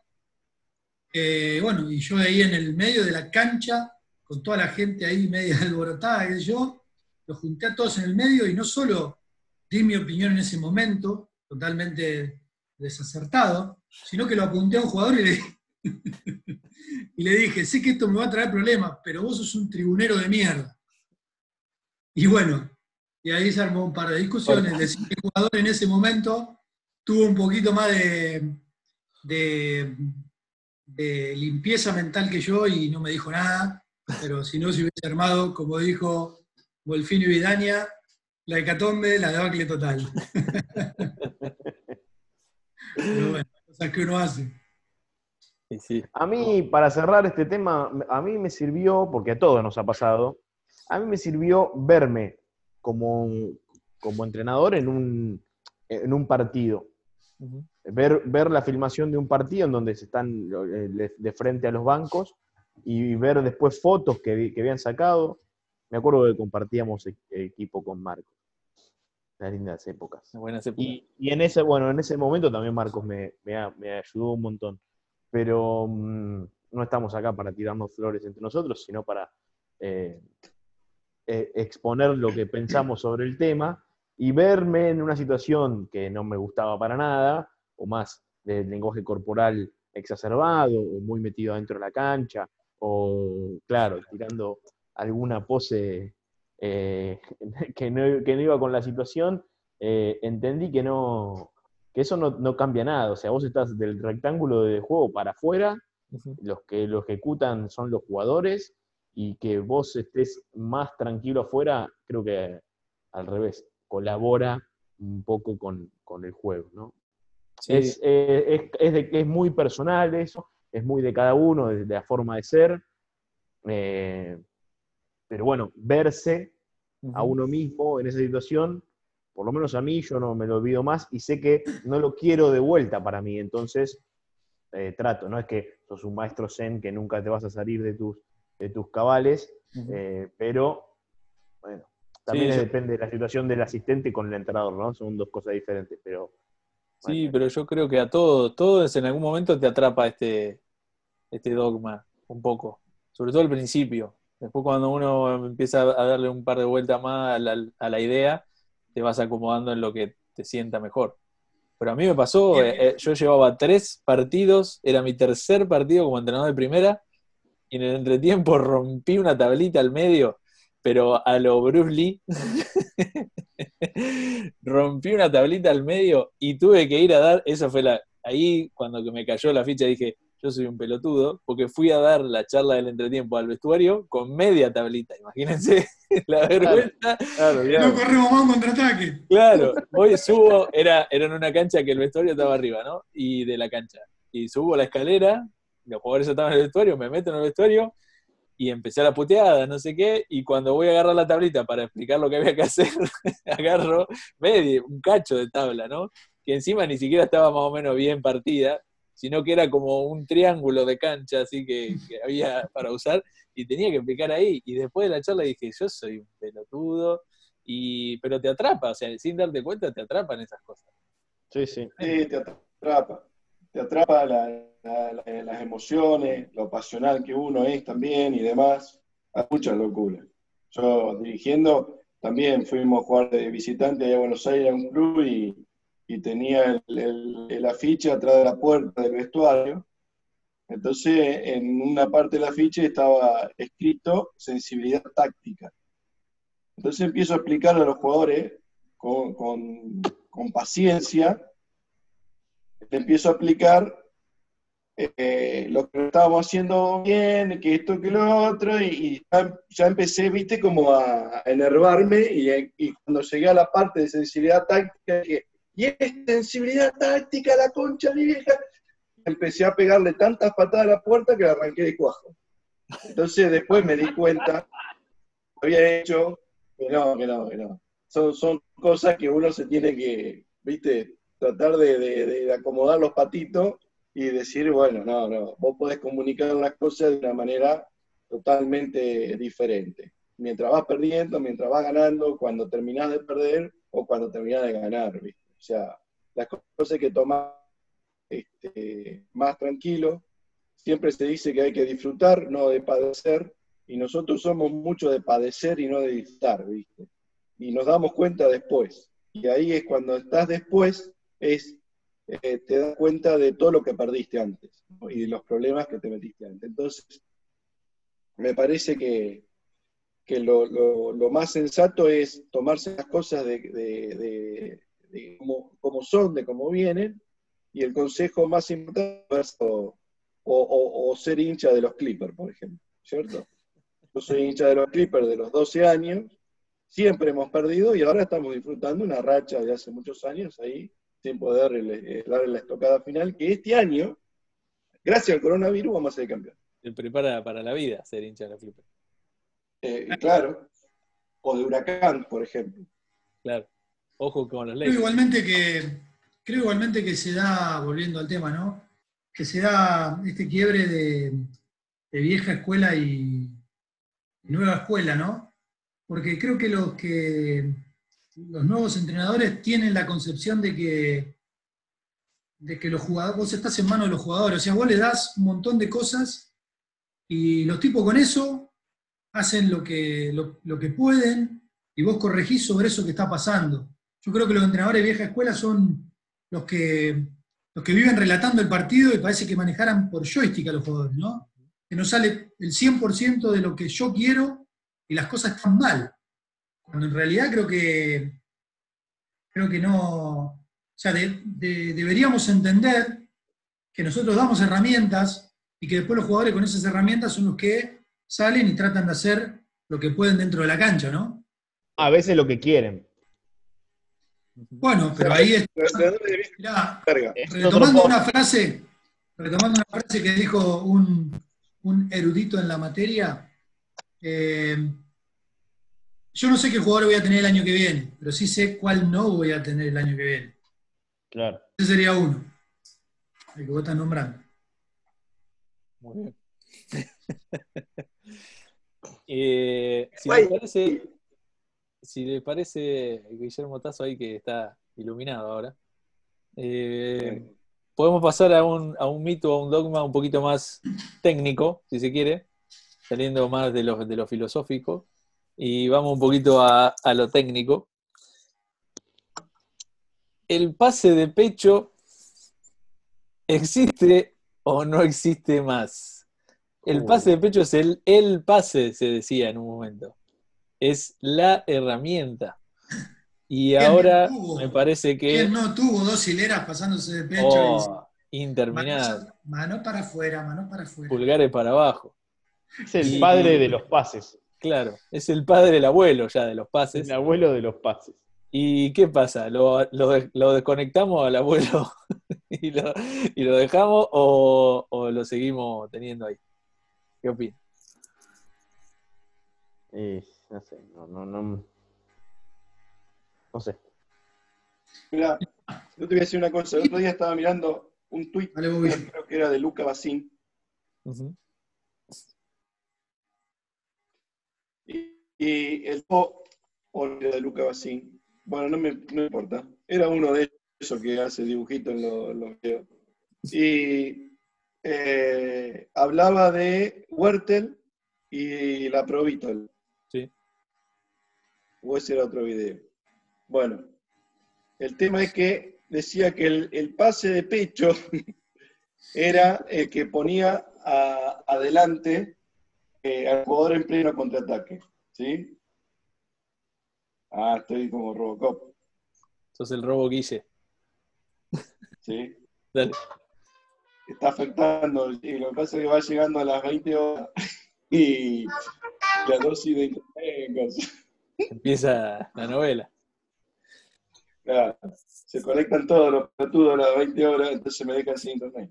Eh, bueno, y yo ahí en el medio de la cancha, con toda la gente ahí media alborotada, qué sé yo, los junté a todos en el medio y no solo di mi opinión en ese momento, totalmente desacertado, sino que lo apunté a un jugador y le, y le dije, sé que esto me va a traer problemas, pero vos sos un tribunero de mierda. Y bueno, y ahí se armó un par de discusiones. Decía que el jugador en ese momento tuvo un poquito más de, de de limpieza mental que yo y no me dijo nada, pero si no se hubiese armado, como dijo Wolfino y Vidania, la hecatombe, la debacle total. Pero bueno, cosas que uno hace. Sí, sí. A mí, para cerrar este tema, a mí me sirvió, porque a todos nos ha pasado, a mí me sirvió verme como, como entrenador en un, en un partido. Ujú. Ver, ver la filmación de un partido en donde se están eh, de, de frente a los bancos y ver después fotos que, vi- que habían sacado. Me acuerdo que compartíamos e- equipo con Marcos, las lindas épocas. Una buena época. Y, y en ese, bueno, en ese momento también Marcos me, me, ha- me ayudó un montón. Pero mm, no estamos acá para tirarnos flores entre nosotros, sino para eh, eh, exponer lo que pensamos sobre el tema y verme en una situación que no me gustaba para nada, o más del lenguaje corporal exacerbado, o muy metido dentro de la cancha, o claro, tirando alguna pose eh, que, no, que no iba con la situación, eh, entendí que no, que eso no, no cambia nada. O sea, vos estás del rectángulo de juego para afuera, Ujú. los que lo ejecutan son los jugadores, y que vos estés más tranquilo afuera, creo que al revés, colabora un poco con, con el juego, ¿no? Sí, Es, eh, es, es, de, es muy personal eso, es muy de cada uno, de, de la forma de ser, eh, pero bueno, verse a ujú. uno mismo en esa situación, por lo menos a mí, yo no me lo olvido más, y sé que no lo quiero de vuelta para mí, entonces eh, trato, no es que sos un maestro zen que nunca te vas a salir de tus, de tus cabales, Ujú. eh, pero bueno, Sí, también es, yo, depende de la situación del asistente con el entrenador, ¿no? Son dos cosas diferentes, pero bueno. sí, pero yo creo que a todos, todos en algún momento te atrapa este, este dogma, un poco. Sobre todo al principio. Después cuando uno empieza a darle un par de vueltas más a la, a la idea, te vas acomodando en lo que te sienta mejor. Pero a mí me Y, pasó, eh, eh, eh, yo llevaba tres partidos, era mi tercer partido como entrenador de primera, y en el entretiempo rompí una tablita al medio, pero a lo Bruce Lee. Rompí una tablita al medio y tuve que ir a dar, eso fue la, ahí cuando que me cayó la ficha dije, yo soy un pelotudo, porque fui a dar la charla del entretiempo al vestuario con media tablita, imagínense la Claro, vergüenza. claro, no claro. corremos más un contraataque. Claro, voy, subo, era, era en una cancha que el vestuario estaba arriba, ¿no? Y de la cancha. Y subo la escalera, los jugadores estaban en el vestuario, me meto en el vestuario y empecé a la puteada, no sé qué, y cuando voy a agarrar la tablita para explicar lo que había que hacer, agarro medio, un cacho de tabla, ¿no? Que encima ni siquiera estaba más o menos bien partida, sino que era como un triángulo de cancha, así que, que había para usar, y tenía que explicar ahí. Y después de la charla dije, yo soy un pelotudo, y, pero te atrapa, o sea, sin darte cuenta te atrapan esas cosas. Sí, sí. Sí, te atrapa. Te atrapa la- la- la- las emociones, lo pasional que uno es también y demás. Hay mucha locura. Yo dirigiendo, también fuimos a jugar de visitante allá a Buenos Aires a un club y, y tenía el, el- el afiche atrás de la puerta del vestuario. Entonces, en una parte del afiche estaba escrito sensibilidad táctica. Entonces empiezo a explicarle a los jugadores con, con, con paciencia, le empiezo a aplicar eh, lo que estábamos haciendo bien, que esto, que lo otro, y, y ya, ya empecé, viste, como a, a enervarme, y, y cuando llegué a la parte de sensibilidad táctica, dije, y es sensibilidad táctica, la concha de mi vieja, empecé a pegarle tantas patadas a la puerta que la arranqué de cuajo. Entonces después me di cuenta, había hecho, que no, que no, que no. Son, son cosas que uno se tiene que, viste, tratar de, de, de acomodar los patitos y decir, bueno, no, no, vos podés comunicar las cosas de una manera totalmente diferente. Mientras vas perdiendo, mientras vas ganando, cuando terminás de perder o cuando terminás de ganar, ¿viste? O sea, las cosas hay que tomar este, más tranquilo. Siempre se dice que hay que disfrutar, no de padecer, y nosotros somos mucho de padecer y no de disfrutar, ¿viste? Y nos damos cuenta después. Y ahí es cuando estás después, es, eh, te das cuenta de todo lo que perdiste antes, ¿no? Y de los problemas que te metiste antes. Entonces, me parece que, que lo, lo, lo, más sensato es tomarse las cosas de, de, de, de como, como son, de cómo vienen, y el consejo más importante es o, o, o ser hincha de los Clippers, por ejemplo, ¿cierto? Yo soy hincha de los Clippers de los doce años, siempre hemos perdido y ahora estamos disfrutando una racha de hace muchos años ahí, sin poder eh, darle la estocada final, que este año, gracias al coronavirus, vamos a ser campeones. Te prepara para la vida ser hincha de la Clippers. Eh, claro, o de Huracán, por ejemplo. Claro. Ojo con los Creo Lakers. igualmente que, creo igualmente que se da, volviendo al tema, ¿no? Que se da este quiebre de, de vieja escuela y, y nueva escuela, ¿no? Porque creo que los que los nuevos entrenadores tienen la concepción de que, de que los jugadores, vos estás en manos de los jugadores, o sea, vos les das un montón de cosas y los tipos con eso hacen lo que, lo, lo que pueden y vos corregís sobre eso que está pasando. Yo creo que los entrenadores de vieja escuela son los que, los que viven relatando el partido y parece que manejaran por joystick a los jugadores, ¿no? Que no sale el cien por ciento de lo que yo quiero y las cosas están mal. Cuando en realidad creo que, creo que no, o sea, de, de, deberíamos entender que nosotros damos herramientas y que después los jugadores con esas herramientas son los que salen y tratan de hacer lo que pueden dentro de la cancha, ¿no? A veces lo que quieren. Bueno, pero ahí está. Mirá, retomando una frase, retomando una frase que dijo un, un erudito en la materia, eh, yo no sé qué jugador voy a tener el año que viene, pero sí sé cuál no voy a tener el año que viene. Claro. Ese sería uno, el que vos estás nombrando. Muy bien. eh, si le parece, si le parece, Guillermo Tazo ahí que está iluminado ahora, eh, podemos pasar a un, a un mito, a un dogma un poquito más técnico, si se quiere, saliendo más de lo, de lo filosófico, y vamos un poquito a, a lo técnico. ¿El pase de pecho existe o no existe más? El pase de pecho es el, el pase, se decía en un momento. Es la herramienta. Y ahora no me parece que... ¿Quién no tuvo dos hileras pasándose de pecho? Oh, y interminable. Mano, mano para afuera, mano para afuera. Pulgares para abajo. Es el y, padre de los pases. Claro, es el padre, el abuelo ya de los pases. El abuelo de los pases. ¿Y qué pasa? ¿Lo, lo, lo desconectamos al abuelo y, lo, y lo dejamos o, o lo seguimos teniendo ahí? ¿Qué opinas? Eh, no sé, no, no, no. No sé. Mira, yo te voy a decir una cosa. El otro día estaba mirando un tuit, creo que era de Luca Bassin. Uh-huh. Y, y el o era de Luca Bassin. Bueno, no me no importa. Era uno de esos que hace dibujitos en los, los videos. Y eh, hablaba de Huertel y la Provitol. Sí. O ese era otro video. Bueno, el tema es que decía que el, el pase de pecho era el que ponía a, adelante eh, al jugador en pleno contraataque. ¿Sí? Ah, estoy como Robocop. Sos el Robo Guille. ¿Sí? Dale. Está afectando, y lo que pasa es que va llegando a las veinte horas y la dosis de internet. Empieza la novela. Claro, se conectan todos los pelotudos a las veinte horas, entonces me dejan sin internet.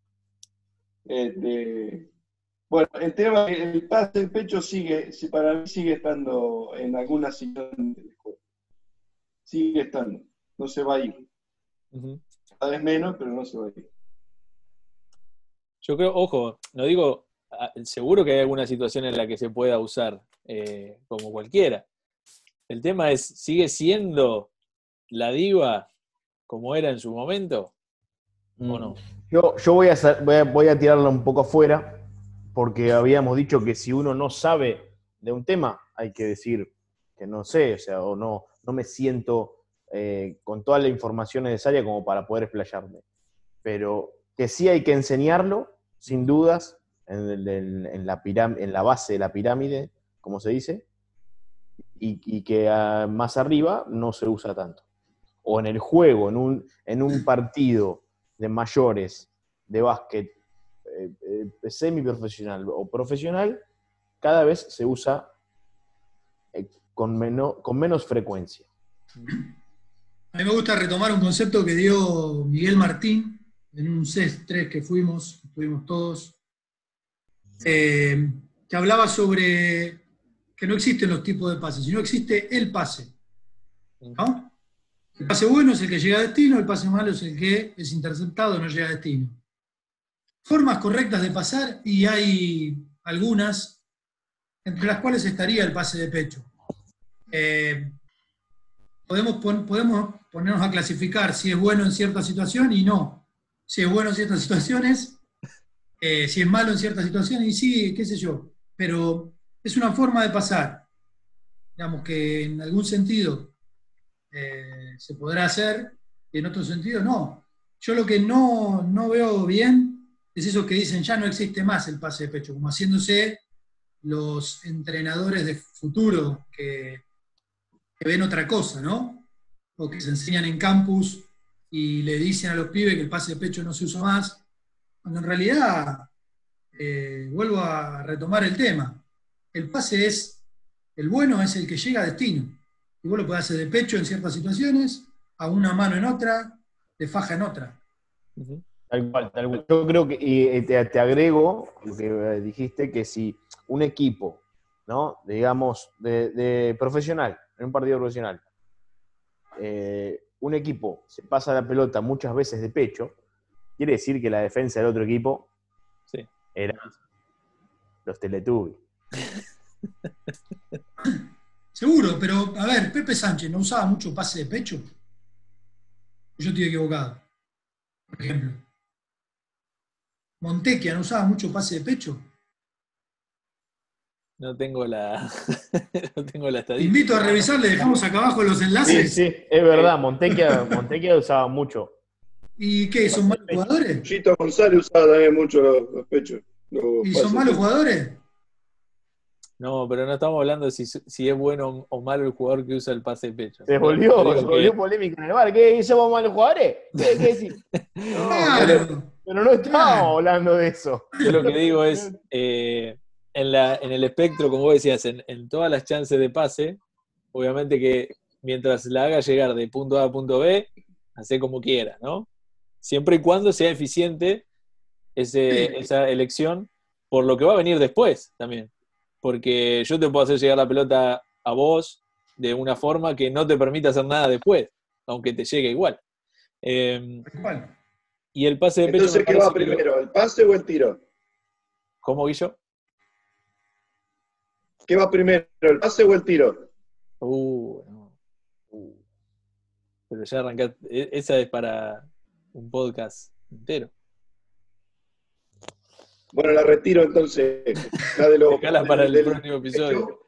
Este, bueno, el tema, el pase del pecho sigue, si para mí sigue estando en alguna situación del juego. Sigue estando, no se va a ir. Uh-huh. Cada vez menos, pero no se va a ir. Yo creo, ojo, no digo, seguro que hay alguna situación en la que se pueda usar, eh, como cualquiera. El tema es, ¿sigue siendo la diva como era en su momento o no? Yo, yo voy, a, voy, a, voy a tirarla un poco afuera, porque habíamos dicho que si uno no sabe de un tema, hay que decir que no sé, o sea, o no, no me siento eh, con toda la información necesaria como para poder explayarme. Pero que sí hay que enseñarlo, sin dudas, en, en, en, la, piram- en la base de la pirámide, como se dice, y, y que uh, más arriba no se usa tanto. O en el juego, en un, en un partido de mayores de básquet eh, eh, semiprofesional o profesional, cada vez se usa eh, con, meno, con menos frecuencia. A mí me gusta retomar un concepto que dio Miguel Martín en un C E S tres que fuimos, estuvimos todos, eh, que hablaba sobre que no existen los tipos de pases, sino existe el pase, ¿no? El pase bueno es el que llega a destino, el pase malo es el que es interceptado y no llega a destino. Formas correctas de pasar, y hay algunas, entre las cuales estaría el pase de pecho. Eh, podemos, pon, podemos ponernos a clasificar si es bueno en cierta situación y no. Si es bueno en ciertas situaciones, eh, si es malo en ciertas situaciones, y sí, qué sé yo. Pero es una forma de pasar. Digamos que en algún sentido eh, se podrá hacer, y en otro sentido no. Yo lo que no, no veo bien es eso que dicen, ya no existe más el pase de pecho, como haciéndose los entrenadores de futuro que, que ven otra cosa, ¿no? O que se enseñan en campus y le dicen a los pibes que el pase de pecho no se usa más, cuando en realidad, eh, vuelvo a retomar el tema, el pase es, el bueno es el que llega a destino, y vos lo podés hacer de pecho en ciertas situaciones, a una mano en otra, de faja en otra. Uh-huh. Tal cual, tal cual. Yo creo que, y te, te agrego lo que dijiste, que si un equipo, ¿no? Digamos, de, de profesional, en un partido profesional, eh, un equipo se pasa la pelota muchas veces de pecho, quiere decir que la defensa del otro equipo sí. era los Teletubbies. Seguro, pero a ver, Pepe Sánchez no usaba mucho pase de pecho. Yo estoy equivocado. Por ejemplo. Montequia no usaba mucho pase de pecho. No tengo la, no tengo la Te estadística. invito a revisar, le dejamos acá abajo los Sí, enlaces. sí, es verdad, Montequia, Montequia usaba mucho. ¿Y qué? ¿Son malos jugadores? Chito González usaba también mucho los, los pechos. Los ¿Y pases son malos pechos. jugadores? No, pero no estamos hablando de si, si es bueno o malo el jugador que usa el pase de pecho. Se volvió, Digo se volvió que- polémica en el bar. ¿Qué? ¿Somos malos jugadores? ¿Qué, qué decís? No, Claro. pero, pero no estábamos Claro. hablando de eso. Yo lo que digo es, eh, en, la, en el espectro, como vos decías, en, en todas las chances de pase, obviamente que mientras la haga llegar de punto A a punto B, hace como quiera, ¿no? Siempre y cuando sea eficiente ese, Sí. esa elección por lo que va a venir después también. Porque yo te puedo hacer llegar la pelota a vos de una forma que no te permita hacer nada después, aunque te llegue igual. Eh, ¿Cuál? y el pase de pecho Entonces, me ¿qué parece va que lo- primero? ¿El pase o el tiro? ¿Cómo, Guillo? ¿Qué va primero? ¿El pase o el tiro? Uh, no. Uh. Pero ya arrancaste. e- Esa es para un podcast entero. Bueno, la retiro entonces. La de los, Dejala para el del próximo episodio. pecho.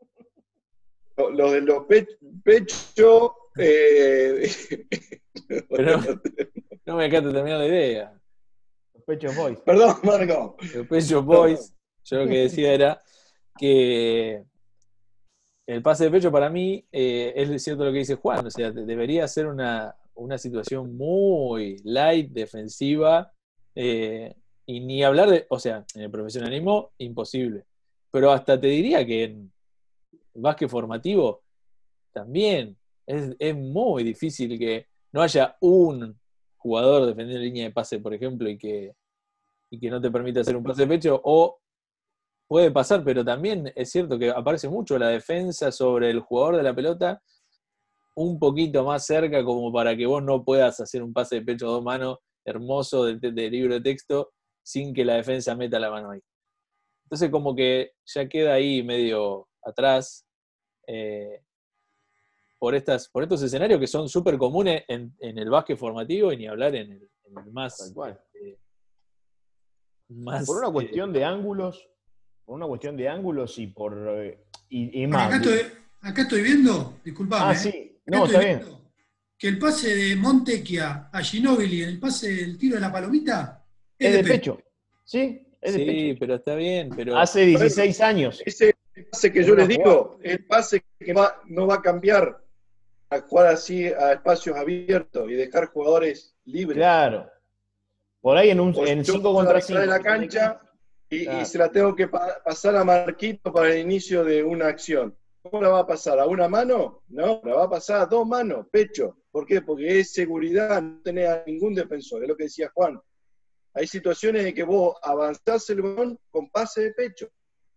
Lo, lo de los pechos. Pecho, eh, Pero no me dejaste terminar la idea. Los Pechos Boys. Perdón, Marco. Los Pecho Boys, yo lo que decía era que el pase de pecho para mí eh, es cierto lo que dice Juan, o sea, de- debería ser una, una situación muy light, defensiva, eh, y ni hablar de, o sea, en el profesionalismo, imposible. Pero hasta te diría que en básquet formativo también es, es muy difícil que no haya un jugador defendiendo línea de pase, por ejemplo, y que, y que no te permita hacer un pase de pecho, o puede pasar, pero también es cierto que aparece mucho la defensa sobre el jugador de la pelota un poquito más cerca como para que vos no puedas hacer un pase de pecho a dos manos hermoso de, de- de libro de texto sin que la defensa meta la mano ahí. Entonces como que ya queda ahí medio atrás eh, por, estas, por estos escenarios que son súper comunes en, en el básquet formativo y ni hablar en el, en el más... Tal cual. eh, más Por una eh, cuestión de ángulos, por una cuestión de ángulos y por eh, y, y Bueno, más. acá estoy, acá estoy viendo, disculpame, Ah, ¿eh? sí, Acá no, estoy está bien. viendo que el pase de Montequia a Ginóbili en el pase del tiro de la palomita es, Es de de pecho. pecho. Sí, es de sí, pecho. pero está bien, pero... Hace dieciséis años. Ese pase que En yo una les digo, el pase que va- no va a cambiar a jugar así a espacios abiertos y dejar jugadores libres. Claro. Por ahí en un O en yo cinco puedo contra arreglar cinco. la cancha y, Claro. y se la tengo que pa- pasar a Marquito para el inicio de una acción. ¿Cómo la va a pasar? ¿A una mano? No, la va a pasar a dos manos, pecho. ¿Por qué? Porque es seguridad, no tenés a ningún defensor, es lo que decía Juan. Hay situaciones en que vos avanzás el balón con pase de pecho.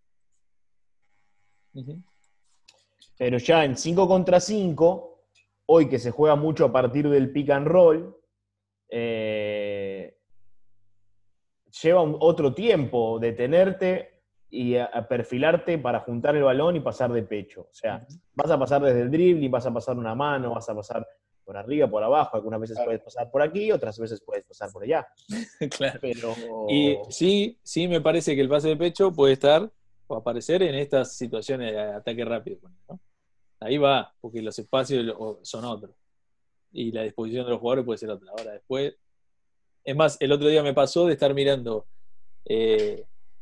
Uh-huh. Pero ya en cinco contra cinco, hoy que se juega mucho a partir del pick and roll, eh, lleva un, otro tiempo detenerte y a, a perfilarte para juntar el balón y pasar de pecho. O sea, Uh-huh. vas a pasar desde el dribbling, vas a pasar una mano, vas a pasar por arriba, por abajo, algunas veces puedes pasar por aquí, otras veces puedes pasar por allá. Claro. Pero Y sí, sí me parece que el pase de pecho puede estar o aparecer en estas situaciones de ataque rápido, ¿no? Ahí va, porque los espacios son otros. Y la disposición de los jugadores puede ser otra. Ahora, después... Es más, el otro día me pasó de estar mirando eh,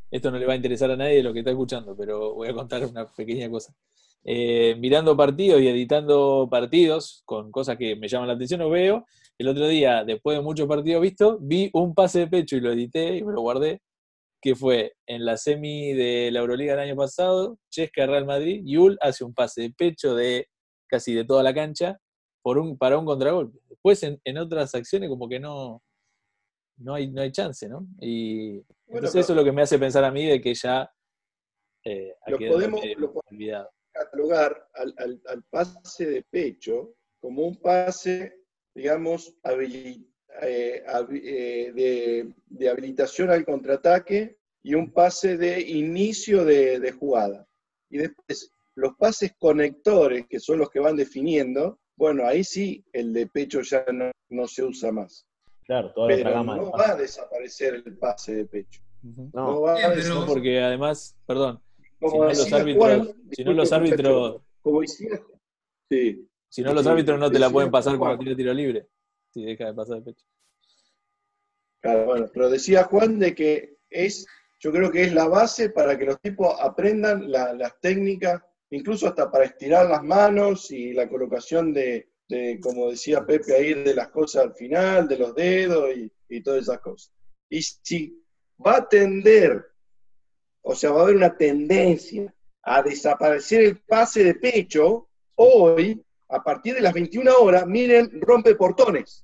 esto no le va a interesar a nadie de lo que está escuchando, pero voy a contar una pequeña cosa. Eh, mirando partidos y editando partidos con cosas que me llaman la atención o veo, el otro día, después de muchos partidos vistos, vi un pase de pecho y lo edité y me lo guardé, que fue en la semi de la Euroliga del año pasado, Chesca Real Madrid, Yul hace un pase de pecho de casi de toda la cancha por un, para un contragolpe. Después en, en otras acciones como que no, no, hay, no hay chance, ¿no? Y Bueno, entonces pero eso es lo que me hace pensar a mí de que ya eh, ha lo quedado podemos, medio lo podemos olvidado. catalogar al, al- al pase de pecho como un pase, digamos, habili- eh, habi- eh, de, de habilitación al contraataque y un pase de inicio de, de jugada. Y después, los pases conectores, que son los que van definiendo, bueno, ahí sí el de pecho ya no, no se usa más. Claro, toda la otra Pero gama de no pases. va a desaparecer el pase de pecho. Ujú. No No, va Bien, a pero- No, desaparecer. porque además, perdón, si Como no los decía árbitros, Juan, si no los disculpe, árbitros, muchacho, como decía, sí, si no los sí, árbitros no te la decía pueden pasar Juan, cuando tira tiro libre, si deja de pasar el pecho. claro, bueno, pero decía Juan de que es, yo creo que es la base para que los tipos aprendan la- las técnicas, incluso hasta para estirar las manos y la colocación de, de, como decía Pepe ahí, de las cosas al final, de los dedos y, y todas esas cosas. Y si va a tender, o sea, va a haber una tendencia a desaparecer el pase de pecho, hoy, a partir de las veintiuna horas, miren, rompe portones.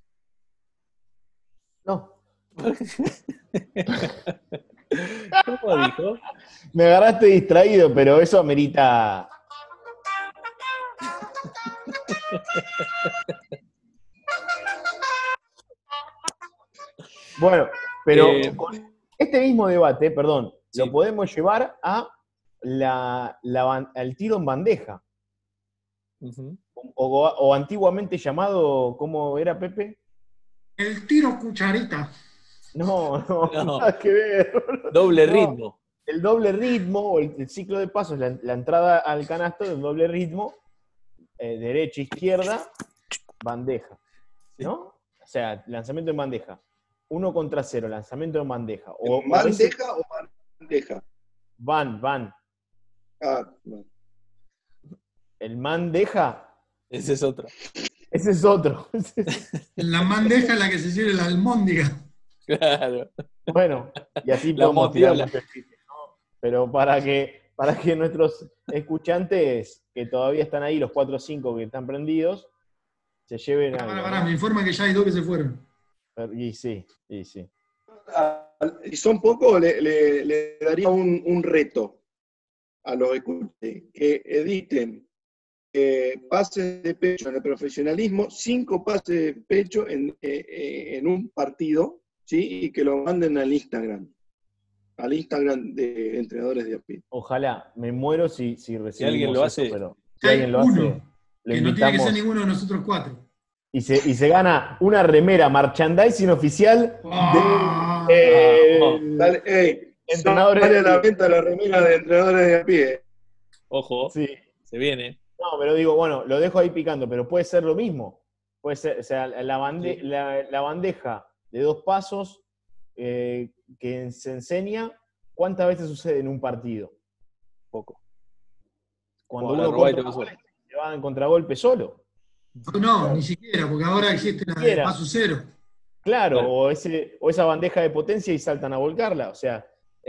no. ¿Cómo dijo? Me agarraste distraído, pero eso amerita. Bueno, pero Eh, con este mismo debate, perdón, Sí. lo podemos llevar a la, la ban- al tiro en bandeja. Ujú. O, o antiguamente llamado, ¿cómo era, Pepe? El tiro cucharita. No, no, No. nada que ver. Doble No. ritmo. El doble ritmo, o el, el ciclo de pasos, la, la entrada al canasto del doble ritmo, eh, derecha, izquierda, bandeja. ¿No? O sea, lanzamiento en bandeja. Uno contra cero, lanzamiento en bandeja. O, o ese- ¿Bandeja o bandeja? van, van. Ah, no. El man deja, Ese es otro. ese es otro. La bandeja en la que se sirve la almóndiga. Claro. Bueno, y así La podemos tirar moviola. muchos chistes, ¿no? Pero para que, para que nuestros escuchantes, que todavía están ahí, los cuatro o cinco que están prendidos, se lleven Pará, algo, pará, ¿no? me informa que ya hay dos que se fueron. Y sí, y sí. Ah, y son pocos, le, le- le daría un, un reto a los escuchantes, que editen eh, pases de pecho en el profesionalismo, cinco pases de pecho en, eh, eh, en un partido, ¿sí? Y que lo manden al Instagram, al Instagram de entrenadores de a pie. Ojalá, me muero si, si recibimos alguien lo eso, hace, pero si Hay alguien lo uno, hace, lo que no tiene que ser invitamos. ninguno de nosotros cuatro. Y se, y se gana una remera merchandising oficial Ah, de oh, eh, Dale, ey, entrenadores sale de a la pie. venta la remera de entrenadores de a pie. ojo, Sí. se viene. No, pero digo, bueno, lo dejo ahí picando, pero puede ser lo mismo. Puede ser, o sea, la, bande- Sí. la, la bandeja de dos pasos eh, que se enseña, ¿cuántas veces sucede en un partido? Poco. Cuando Como la uno robá y corta te una pasó. bola, se va en contragolpe solo. no, ni siquiera, porque ahora existe la de siquiera. paso cero. Claro, Claro. O, ese, o esa bandeja de potencia y saltan a volcarla. O sea,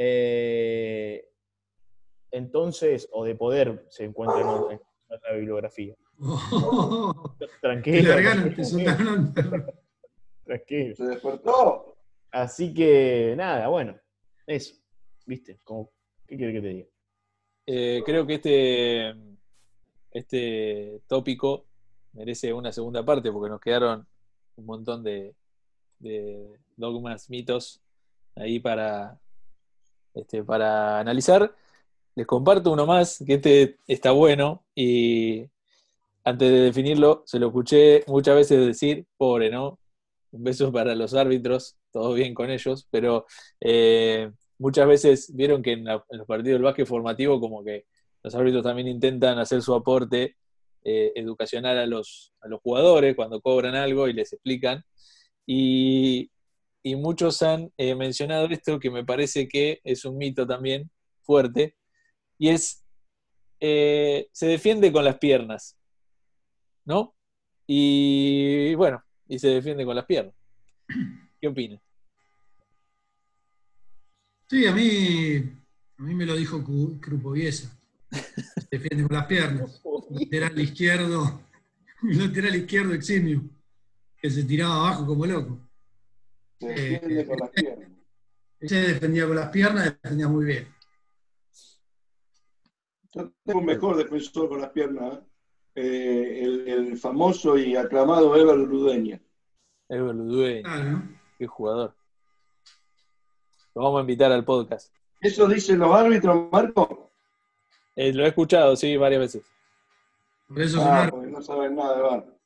eh, entonces, o de poder, se encuentra en otra, en otra bibliografía. Oh, te Tranquilo, largaron, te tranquilo, soltaron. perro. tranquilo. ¿Se despertó? Así que, nada, bueno, eso, ¿viste? Como, ¿qué quiere que te diga? Eh, creo que este, este tópico merece una segunda parte porque nos quedaron un montón de, de dogmas, mitos ahí para, este, para analizar. Les comparto uno más, que este está bueno y antes de definirlo se lo escuché muchas veces decir, pobre, ¿no? Un beso para los árbitros, todo bien con ellos, pero eh, muchas veces vieron que en, la- en los partidos del básquet formativo como que los árbitros también intentan hacer su aporte eh, educacional a los, a los jugadores cuando cobran algo y les explican. Y y muchos han eh, mencionado esto, que me parece que es un mito también fuerte, y es, eh, se defiende con las piernas, ¿no? Y bueno, y se defiende con las piernas. ¿Qué opinas? Sí, a mí, a mí me lo dijo Cu- Krupoviesa. Se defiende con las piernas. Lateral izquierdo, un lateral izquierdo eximio, que se tiraba abajo como loco. Se Eh, defiende con las piernas. Él se defendía con las piernas, defendía muy bien. Yo tengo un mejor defensor con las piernas, eh, el, el famoso y aclamado Ever Ludueña. Ever Ludueña, Claro, ¿no? qué jugador. Lo vamos a invitar al podcast. ¿Eso dicen los árbitros, Marco? Eh, lo he escuchado, sí, varias veces. Por eso son Ah, árbitros. porque no saben nada de V A R.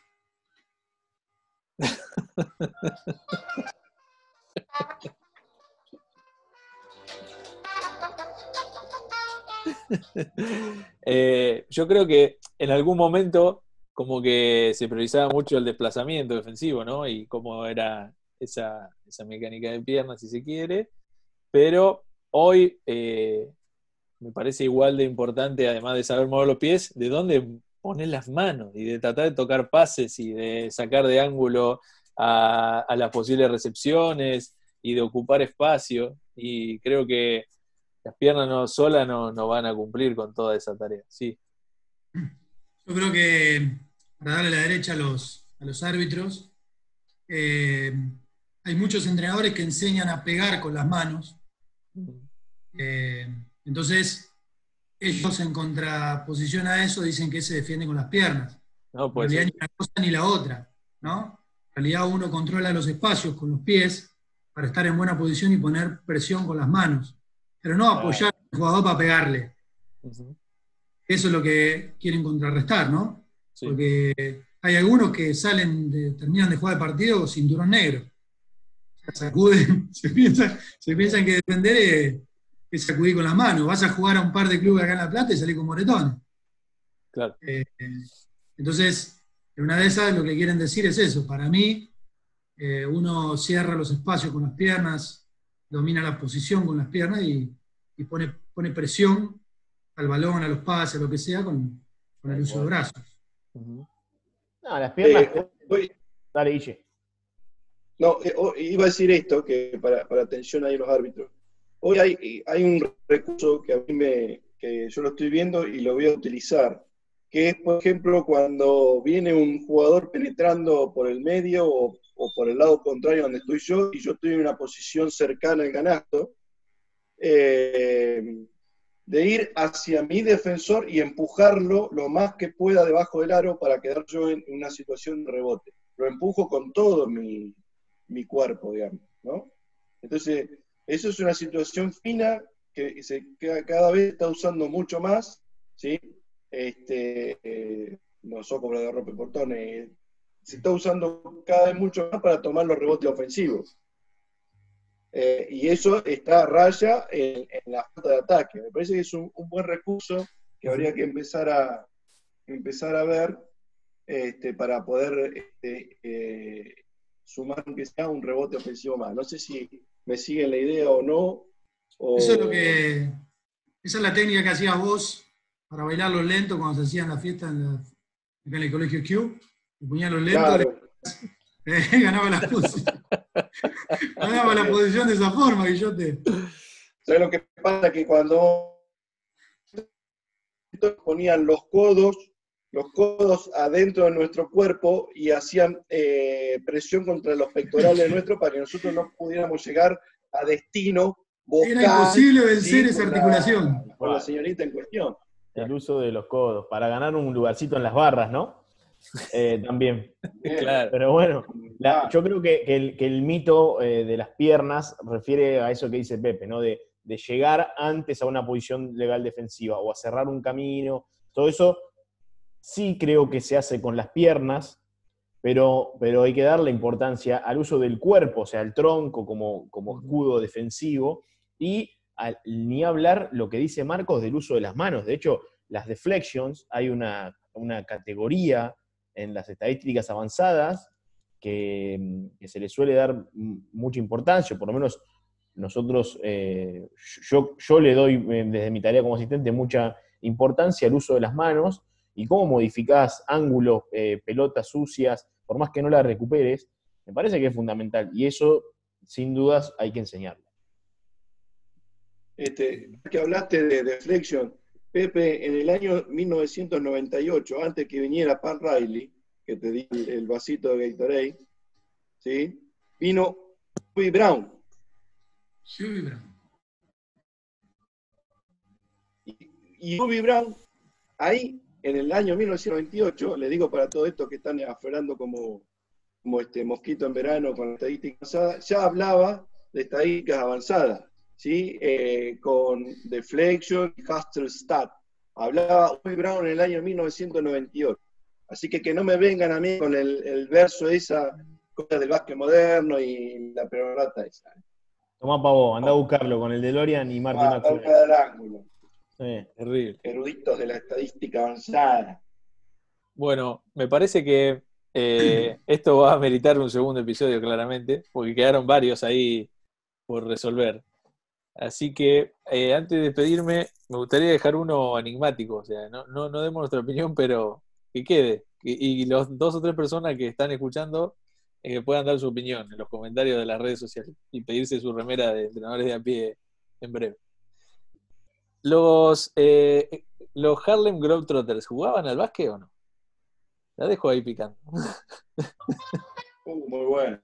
Eh, yo creo que en algún momento como que se priorizaba mucho el desplazamiento defensivo, ¿no? Y cómo era esa, esa mecánica de piernas, si se quiere. Pero hoy eh, me parece igual de importante, además de saber mover los pies, de dónde poner las manos y de tratar de tocar pases y de sacar de ángulo a, a las posibles recepciones y de ocupar espacio. Y creo que las piernas no, solas no, no van a cumplir con toda esa tarea. Sí. Yo creo que para darle la derecha a los, a los árbitros, eh, hay muchos entrenadores que enseñan a pegar con las manos. Eh, entonces, ellos en contraposición a eso dicen que se defiende con las piernas. No, En pues, realidad ni una cosa ni la otra, ¿no? En realidad uno controla los espacios con los pies para estar en buena posición y poner presión con las manos, pero no apoyar al jugador para pegarle. uh-huh. Eso es lo que quieren contrarrestar, ¿no? Sí. Porque hay algunos que salen, de, terminan de jugar el partido cinturón negro. Sacuden, se piensan, se piensan que defender es, es sacudir con las manos. Vas a jugar a un par de clubes acá en La Plata y salís con moretones. Claro. Eh, entonces, en una de esas lo que quieren decir es eso. Para mí, eh, uno cierra los espacios con las piernas, domina la posición con las piernas y, y pone, pone presión al balón, a los pases, a lo que sea, con, con el uso de brazos. Uh-huh. No, las piernas. Eh, hoy, Dale, Guille. no, eh, oh, iba a decir esto, que para, para atención ahí a los árbitros. Hoy hay, hay un recurso que a mí me, que yo lo estoy viendo y lo voy a utilizar, que es, por ejemplo, cuando viene un jugador penetrando por el medio o, o por el lado contrario donde estoy yo, y yo estoy en una posición cercana al canasto, eh, de ir hacia mi defensor y empujarlo lo más que pueda debajo del aro para quedar yo en una situación de rebote. Lo empujo con todo mi, mi cuerpo, digamos, ¿no? Entonces, eso es una situación fina que se, que cada vez está usando mucho más, ¿sí? Este, eh, no soy como de rompe portones, se está usando cada vez mucho más para tomar los rebotes ofensivos. Eh, y eso está a raya en, en la falta de ataque. Me parece que es un, un buen recurso que habría que empezar a, empezar a ver este, para poder este, eh, sumar aunque sea un rebote ofensivo más. No sé si me siguen la idea o no. O... Eso es lo que, esa es la técnica que hacías vos para bailarlo lento cuando se hacían la fiesta en, la, en el colegio Q. Te ponían los lentos, Claro. eh, ganaba la posición. Ganaba la posición de esa forma, Guillote. ¿Sabes lo que pasa? Que cuando ponían los codos, los codos adentro de nuestro cuerpo y hacían eh, presión contra los pectorales nuestros para que nosotros no pudiéramos llegar a destino vocal. Era imposible vencer ¿sí? esa con articulación. La, con la señorita en cuestión. El uso de los codos, para ganar un lugarcito en las barras, ¿no? Eh, también. Claro. Pero bueno, la, yo creo que, que, el, que el mito eh, de las piernas refiere a eso que dice Pepe, ¿no? De, de llegar antes a una posición legal defensiva o a cerrar un camino. Todo eso sí creo que se hace con las piernas, pero, pero hay que darle importancia al uso del cuerpo, o sea, al tronco como, como escudo defensivo, y al, ni hablar lo que dice Marcos del uso de las manos. De hecho, las deflections, hay una, una categoría en las estadísticas avanzadas que, que se le suele dar mucha importancia, por lo menos nosotros, eh, yo, yo le doy desde mi tarea como asistente mucha importancia al uso de las manos y cómo modificás ángulos, eh, pelotas sucias, por más que no las recuperes, me parece que es fundamental y eso, sin dudas, hay que enseñarlo. Este, que hablaste de deflection, Pepe, en el año mil novecientos noventa y ocho, antes que viniera Pat Riley, que te di el, el vasito de Gatorade, ¿sí? Vino Bobby Brown. Bobby Brown. Y, y Bobby Brown, ahí, en el año mil novecientos noventa y ocho, le digo para todos estos que están aflorando como, como este mosquito en verano con estadísticas avanzadas, ya hablaba de estadísticas avanzadas, ¿sí? Eh, con deflection y Hustle Stat. Hablaba Bobby Brown en el año mil novecientos noventa y ocho. Así que que no me vengan a mí con el, el verso de esa cosa del básquet moderno y la perorata esa. Tomá pavo, andá a buscarlo con el DeLorean y Marty Ah, McFly. del ángulo. Sí. Terrible. Eruditos de la estadística avanzada. Bueno, me parece que eh, esto va a meritar un segundo episodio claramente, porque quedaron varios ahí por resolver. Así que eh, antes de despedirme, me gustaría dejar uno enigmático, o sea, no, no, no demos nuestra opinión, pero que quede. Y, y los dos o tres personas que están escuchando eh, puedan dar su opinión en los comentarios de las redes sociales y pedirse su remera de entrenadores de a pie en breve. Los, eh, los Harlem Globetrotters, ¿jugaban al básquet o no? La dejo ahí picando. Uh, muy bueno.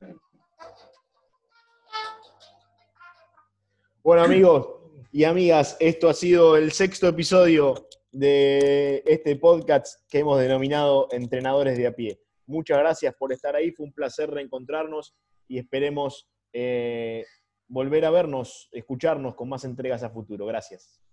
Bueno, amigos y amigas, esto ha sido el sexto episodio de este podcast que hemos denominado Entrenadores de a pie. Muchas gracias por estar ahí, fue un placer reencontrarnos y esperemos eh, volver a vernos, escucharnos con más entregas a futuro. Gracias.